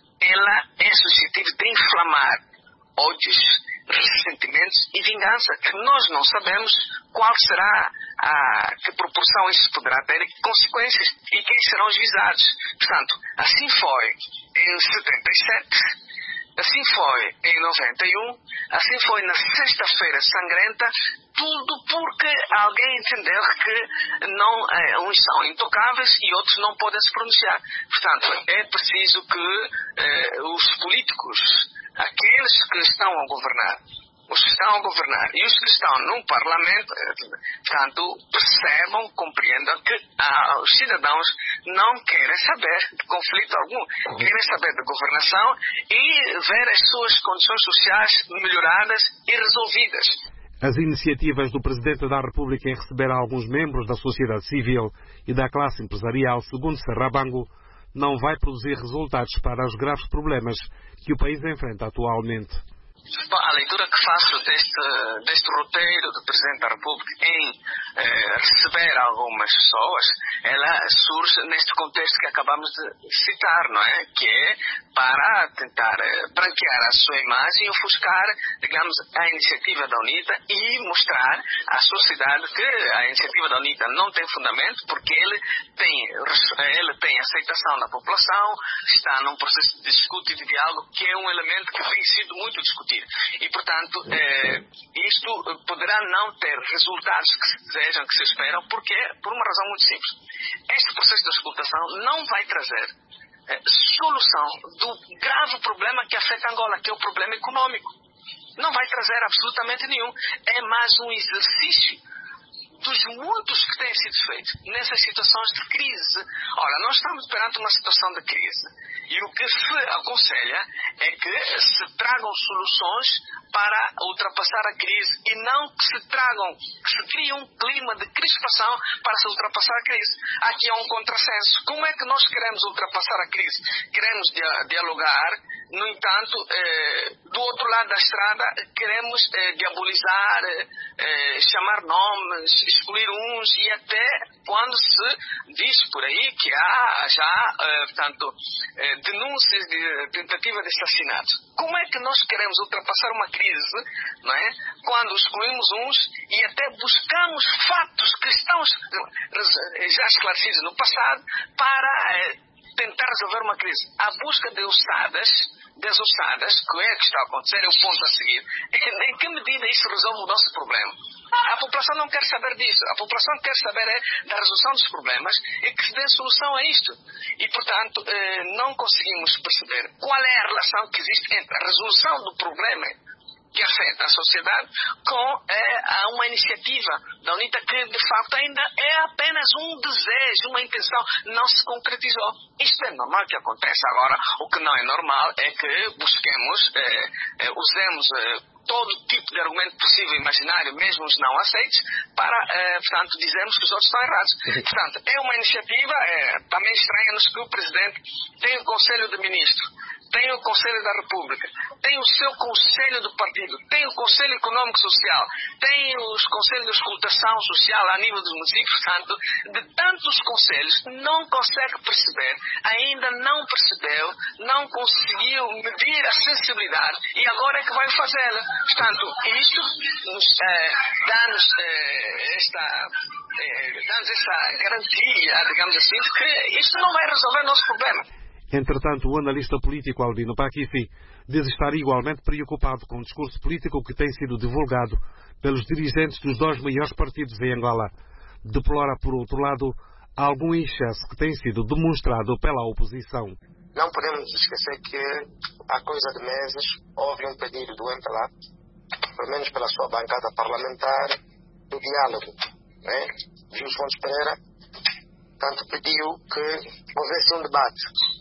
S6: ela é suscetível de inflamar ódios, ressentimentos e vingança, que nós não sabemos qual será a que proporção isso poderá ter e que consequências e quem serão os visados. Portanto, assim foi em setenta e sete, assim foi em noventa e um, assim foi na Sexta-feira Sangrenta, tudo porque alguém entendeu que não, é, uns são intocáveis e outros não podem se pronunciar. Portanto, é preciso que é, os políticos, aqueles que estão a governar, os que estão a governar e os que estão no Parlamento, portanto, percebam, compreendam que ah, os cidadãos não querem saber de conflito algum, querem saber de governação e ver as suas condições sociais melhoradas e resolvidas.
S10: As iniciativas do Presidente da República em receber alguns membros da sociedade civil e da classe empresarial, segundo Serrabango, não vai produzir resultados para os graves problemas que o país enfrenta atualmente.
S6: Bom, a leitura que faço deste, deste roteiro do Presidente da República em eh, receber algumas pessoas, ela surge neste contexto que acabamos de citar, não é? Que é para tentar eh, branquear a sua imagem e ofuscar, digamos, a iniciativa da UNITA e mostrar à sociedade que a iniciativa da UNITA não tem fundamento, porque ele tem, ele tem aceitação da população, está num processo de discuta e de diálogo, que é um elemento que tem sido muito discutido. E, portanto, eh, isto poderá não ter resultados que se desejam, que se esperam, porque por uma razão muito simples. Este processo de auscultação não vai trazer eh, solução do grave problema que afeta Angola, que é o problema econômico. Não vai trazer absolutamente nenhum. É mais um exercício dos muitos que têm sido feitos nessas situações de crise. Ora, nós estamos perante uma situação de crise e o que se aconselha é que se tragam soluções para ultrapassar a crise e não que se tragam, que se crie um clima de crispação para se ultrapassar a crise. Aqui há um contrassenso. Como é que nós queremos ultrapassar a crise? Queremos dialogar, no entanto, eh, do outro lado da estrada, queremos eh, diabolizar, eh, chamar nomes, excluir uns e até quando se diz por aí que há já, eh, portanto, eh, denúncias de tentativa de assassinato. Como é que nós queremos ultrapassar uma crise, não é? Quando excluímos uns e até buscamos fatos que estão já esclarecidos no passado para eh, tentar resolver uma crise. A busca de ossadas, desossadas, que é que está a acontecer, é o ponto a seguir. Em que medida isso resolve o nosso problema? A população não quer saber disso. A população quer saber é da resolução dos problemas e que se dê solução a isto. E, portanto, não conseguimos perceber qual é a relação que existe entre a resolução do problema que afeta a sociedade, com é, uma iniciativa da UNITA que, de facto, ainda é apenas um desejo, uma intenção, não se concretizou. Isto é normal que aconteça. Agora, o que não é normal é que busquemos, é, é, usemos é, todo tipo de argumento possível e imaginário, mesmo os não aceitos, para, eh, portanto, dizermos que os outros estão errados. Portanto, é uma iniciativa, eh, também estranha-nos que o Presidente tem o Conselho de Ministros, tem o Conselho da República, tem o seu Conselho do Partido, tem o Conselho Econômico Social, tem os Conselhos de Escutação Social a nível dos municípios. Portanto, de tantos conselhos, não consegue perceber, ainda não percebeu, não conseguiu medir a sensibilidade e agora é que vai fazê-la. Portanto, isto nos eh, dá-nos eh, esta, eh, dá-nos essa garantia, digamos assim, de que isto não vai resolver o nosso problema.
S10: Entretanto, o analista político Albino Paquifi diz estar igualmente preocupado com o discurso político que tem sido divulgado pelos dirigentes dos dois maiores partidos em Angola. Deplora, por outro lado, algum excesso que tem sido demonstrado pela oposição.
S16: Não podemos esquecer que, há coisa de meses, houve um pedido do M P L A, pelo menos pela sua bancada parlamentar, do diálogo. Né? Gil Fontes Pereira, tanto pediu que houvesse um debate,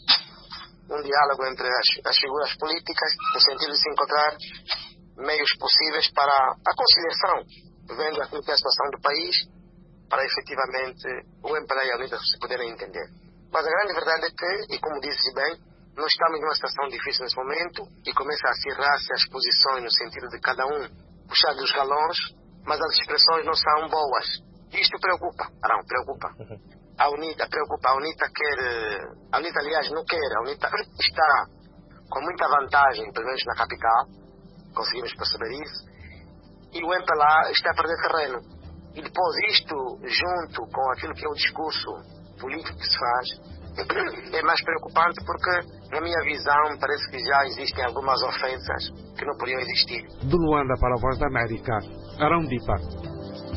S16: um diálogo entre as, as figuras políticas, no sentido de se encontrar meios possíveis para a conciliação, vendo aquilo que é a situação do país, para efetivamente o M P L A e a UNITA se poderem entender. Mas a grande verdade é que, e como disse bem, nós estamos numa situação difícil nesse momento e começa a acirrar-se as posições no sentido de cada um puxar dos galões, mas as expressões não são boas. Isto preocupa, Arão, preocupa. A UNITA preocupa, a UNITA quer, a UNITA aliás não quer, a UNITA está com muita vantagem, pelo menos na capital, conseguimos perceber isso, e o M P L A está a perder terreno. E depois isto, junto com aquilo que é o discurso político que se faz, é mais preocupante porque, na minha visão, parece que já existem algumas ofensas que não podiam existir.
S10: De Luanda para a Voz da América, Arão Dipa.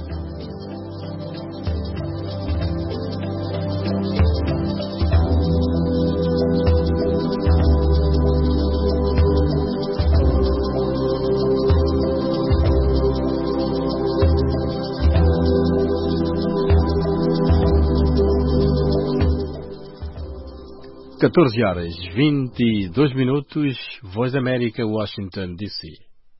S19: catorze horas e vinte e dois minutos, Voz da América, Washington, D C.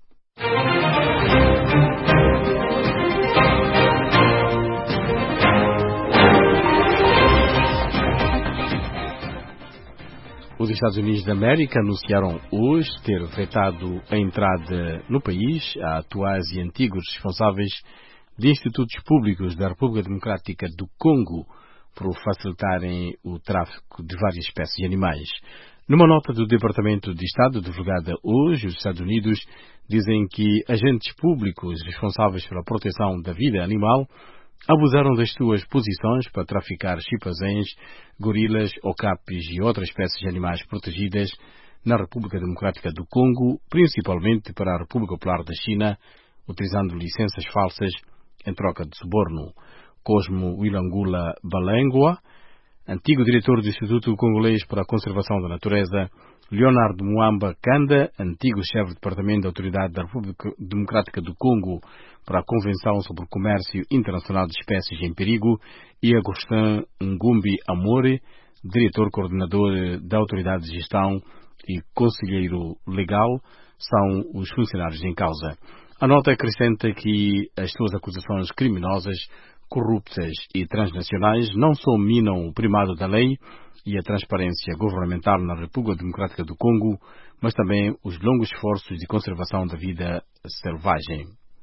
S19: Os Estados Unidos da América anunciaram hoje ter vetado a entrada no país a atuais e antigos responsáveis de institutos públicos da República Democrática do Congo por facilitarem o tráfico de várias espécies de animais. Numa nota do Departamento de Estado divulgada hoje, os Estados Unidos dizem que agentes públicos responsáveis pela proteção da vida animal abusaram das suas posições para traficar chimpanzés, gorilas, ocapis e outras espécies de animais protegidas na República Democrática do Congo, principalmente para a República Popular da China, utilizando licenças falsas em troca de suborno. Cosmo Wilangula Balengua, antigo diretor do Instituto Congolês para a Conservação da Natureza, Leonardo Muamba Kanda, antigo chefe de departamento da Autoridade da República Democrática do Congo para a Convenção sobre o Comércio Internacional de Espécies em Perigo, e Agustin Ngumbi Amore, diretor coordenador da Autoridade de Gestão e conselheiro legal, são os funcionários em causa. A nota acrescenta que as suas acusações criminosas, corruptas e transnacionais não só minam o primado da lei e a transparência governamental na República Democrática do Congo, mas também os longos esforços de conservação da vida selvagem.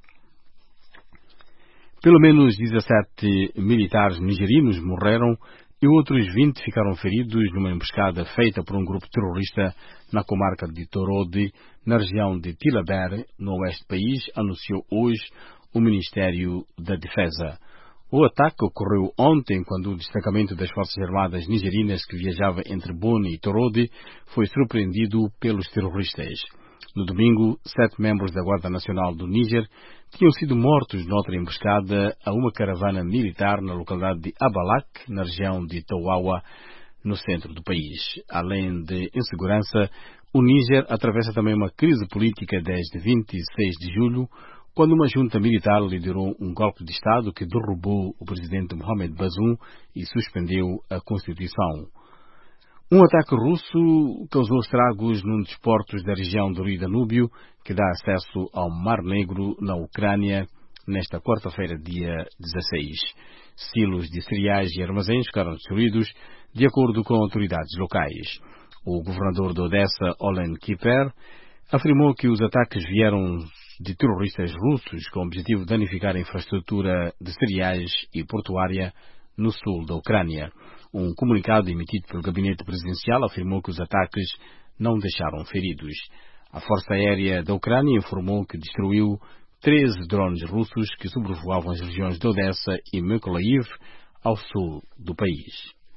S19: Pelo menos dezassete militares nigerinos morreram e outros vinte ficaram feridos numa emboscada feita por um grupo terrorista na comarca de Torodi, na região de Tillabéri, no oeste do país, anunciou hoje o Ministério da Defesa. O ataque ocorreu ontem quando o destacamento das Forças Armadas nigerinas que viajava entre Boni e Torodi foi surpreendido pelos terroristas. No domingo, sete membros da Guarda Nacional do Níger tinham sido mortos noutra emboscada a uma caravana militar na localidade de Abalak, na região de Tawawa, no centro do país. Além de insegurança, o Níger atravessa também uma crise política desde vinte e seis de julho, quando uma junta militar liderou um golpe de Estado que derrubou o presidente Mohamed Bazoum e suspendeu a Constituição. Um ataque russo causou estragos num dos portos da região do Rio Danúbio, que dá acesso ao Mar Negro, na Ucrânia, nesta quarta-feira, dia dezasseis. Silos de cereais e armazéns ficaram destruídos, de acordo com autoridades locais. O governador de Odessa, Olen Kiper, afirmou que os ataques vieram de terroristas russos com o objetivo de danificar a infraestrutura de cereais e portuária no sul da Ucrânia. Um comunicado emitido pelo gabinete presidencial afirmou que os ataques não deixaram feridos. A Força Aérea da Ucrânia informou que destruiu treze drones russos que sobrevoavam as regiões de Odessa e Mykolaiv, ao sul do país.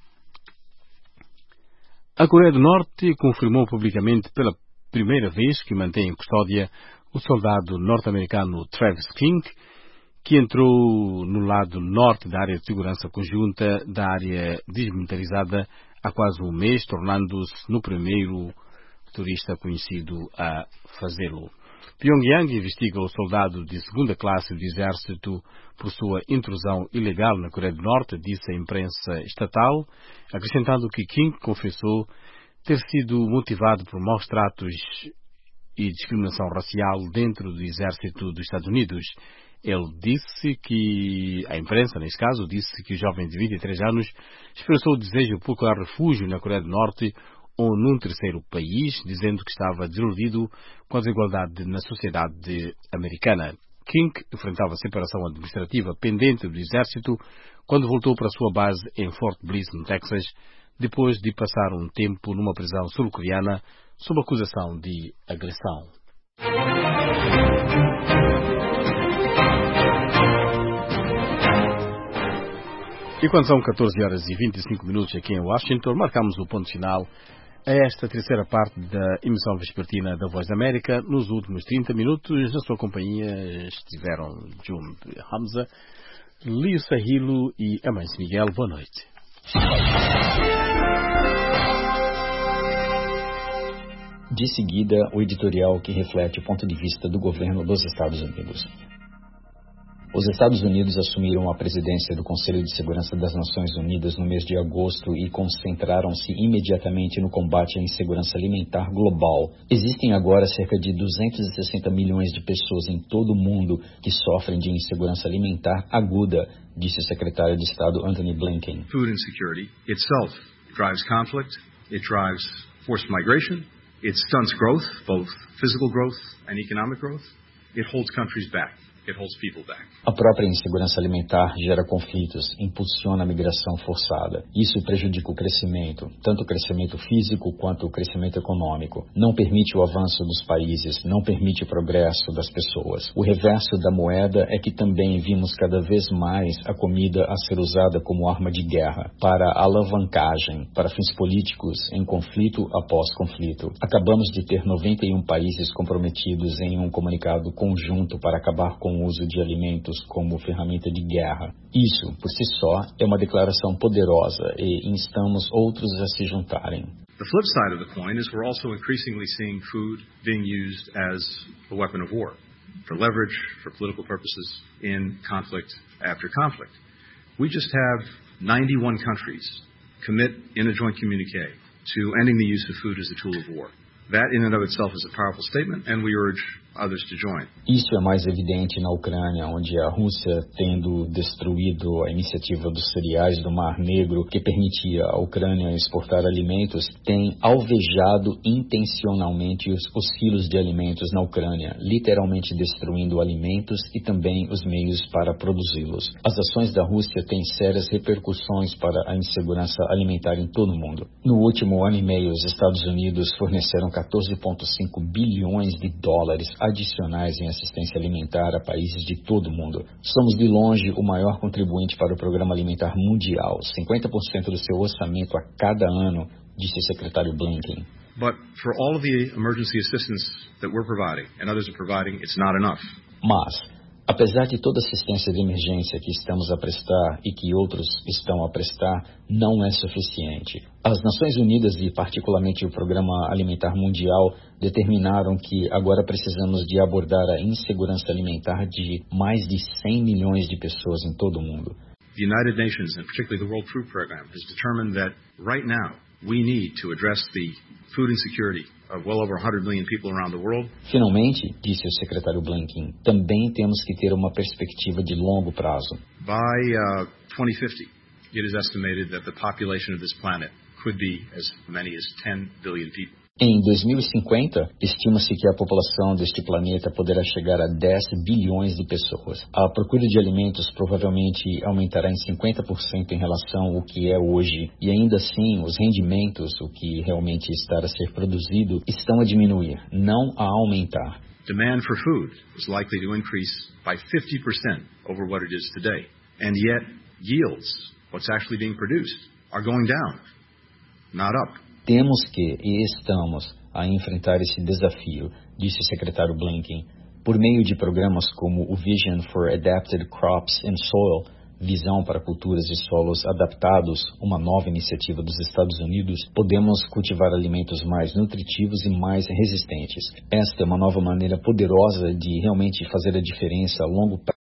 S19: A Coreia do Norte confirmou publicamente pela primeira vez que mantém em custódia o soldado norte-americano Travis King, que entrou no lado norte da área de segurança conjunta da área desmilitarizada há quase um mês, tornando-se no primeiro turista conhecido a fazê-lo. Pyongyang investiga o soldado de segunda classe do exército por sua intrusão ilegal na Coreia do Norte, disse a imprensa estatal, acrescentando que King confessou ter sido motivado por maus tratos e discriminação racial dentro do exército dos Estados Unidos. Ele disse que, a imprensa, neste caso, disse que o jovem de vinte e três anos expressou o desejo de procurar refúgio na Coreia do Norte ou num terceiro país, dizendo que estava desiludido com a desigualdade na sociedade americana. King enfrentava separação administrativa pendente do exército quando voltou para a sua base em Fort Bliss, no Texas, depois de passar um tempo numa prisão sul-coreana sob acusação de agressão. E quando são catorze horas e vinte e cinco minutos aqui em Washington, marcamos o ponto final a esta terceira parte da emissão vespertina da Voz da América. Nos últimos trinta minutos, na sua companhia, estiveram Jumbe Hamza, Lio Sahilo e Amâncio Miguel. Boa noite.
S9: De seguida, o editorial que reflete o ponto de vista do governo dos Estados Unidos. Os Estados Unidos assumiram a presidência do Conselho de Segurança das Nações Unidas no mês de agosto e concentraram-se imediatamente no combate à insegurança alimentar global. Existem agora cerca de duzentos e sessenta milhões de pessoas em todo o mundo que sofrem de insegurança alimentar aguda, disse o secretário de Estado Antony Blinken.
S17: Food insecurity itself drives conflict, it drives forced migration, it stunts growth, both physical growth and economic growth. It holds countries back. It holds people back.
S9: A própria insegurança alimentar gera conflitos, impulsiona a migração forçada. Isso prejudica o crescimento, tanto o crescimento físico quanto o crescimento econômico. Não permite o avanço dos países, não permite o progresso das pessoas. O reverso da moeda é que também vimos cada vez mais a comida a ser usada como arma de guerra, para alavancagem, para fins políticos em conflito após conflito. Acabamos de ter noventa e um países comprometidos em um comunicado conjunto para acabar com o uso de alimentos como ferramenta de guerra. Isso, por si só, é uma declaração poderosa e instamos outros a se juntarem.
S17: The flip side of the coin is we're also increasingly seeing food being used as a weapon of war, for leverage, for political purposes, in conflict after conflict. We just have ninety-one countries commit in a joint communique to ending the use of food as a tool of war. That in and of itself is a powerful statement, and we urge others to join.
S9: Isso é mais evidente na Ucrânia, onde a Rússia, tendo destruído a iniciativa dos cereais do Mar Negro, que permitia à Ucrânia exportar alimentos, tem alvejado intencionalmente os, os silos de alimentos na Ucrânia, literalmente destruindo alimentos e também os meios para produzi-los. As ações da Rússia têm sérias repercussões para a insegurança alimentar em todo o mundo. No último ano e meio, os Estados Unidos forneceram quatorze vírgula cinco bilhões de dólares adicionais em assistência alimentar a países de todo o mundo. Somos de longe o maior contribuinte para o Programa Alimentar Mundial, cinquenta por cento do seu orçamento a cada ano, disse o secretário Blinken.
S17: But for all of the emergency assistance that we're providing and others are providing, it's not enough.
S9: Mas Apesar de toda a assistência de emergência que estamos a prestar e que outros estão a prestar, não é suficiente. As Nações Unidas e particularmente o Programa Alimentar Mundial determinaram que agora precisamos de abordar a insegurança alimentar de mais de cem milhões de pessoas em todo o mundo.
S17: The United Nations, and particularly the World Food Program, has determined that right now we need to address the food insecurity of well over one hundred million people around the world.
S9: Finalmente, disse o secretário Blinken, também temos que ter uma perspectiva de longo prazo.
S17: By uh, twenty fifty, it is estimated that the population of this planet could be as many as ten billion people.
S9: Em dois mil e cinquenta, estima-se que a população deste planeta poderá chegar a dez bilhões de pessoas. A procura de alimentos provavelmente aumentará em cinquenta por cento em relação ao que é hoje, e ainda assim os rendimentos, o que realmente está a ser produzido, estão a diminuir, não a aumentar.
S17: Demand for food is likely to increase by fifty percent over what it is today, and yet yields, what's actually being produced, are going down, not up.
S9: Temos que e estamos a enfrentar esse desafio, disse o secretário Blinken, por meio de programas como o Vision for Adapted Crops and Soil, Visão para Culturas e Solos Adaptados, uma nova iniciativa dos Estados Unidos, podemos cultivar alimentos mais nutritivos e mais resistentes. Esta é uma nova maneira poderosa de realmente fazer a diferença a longo prazo.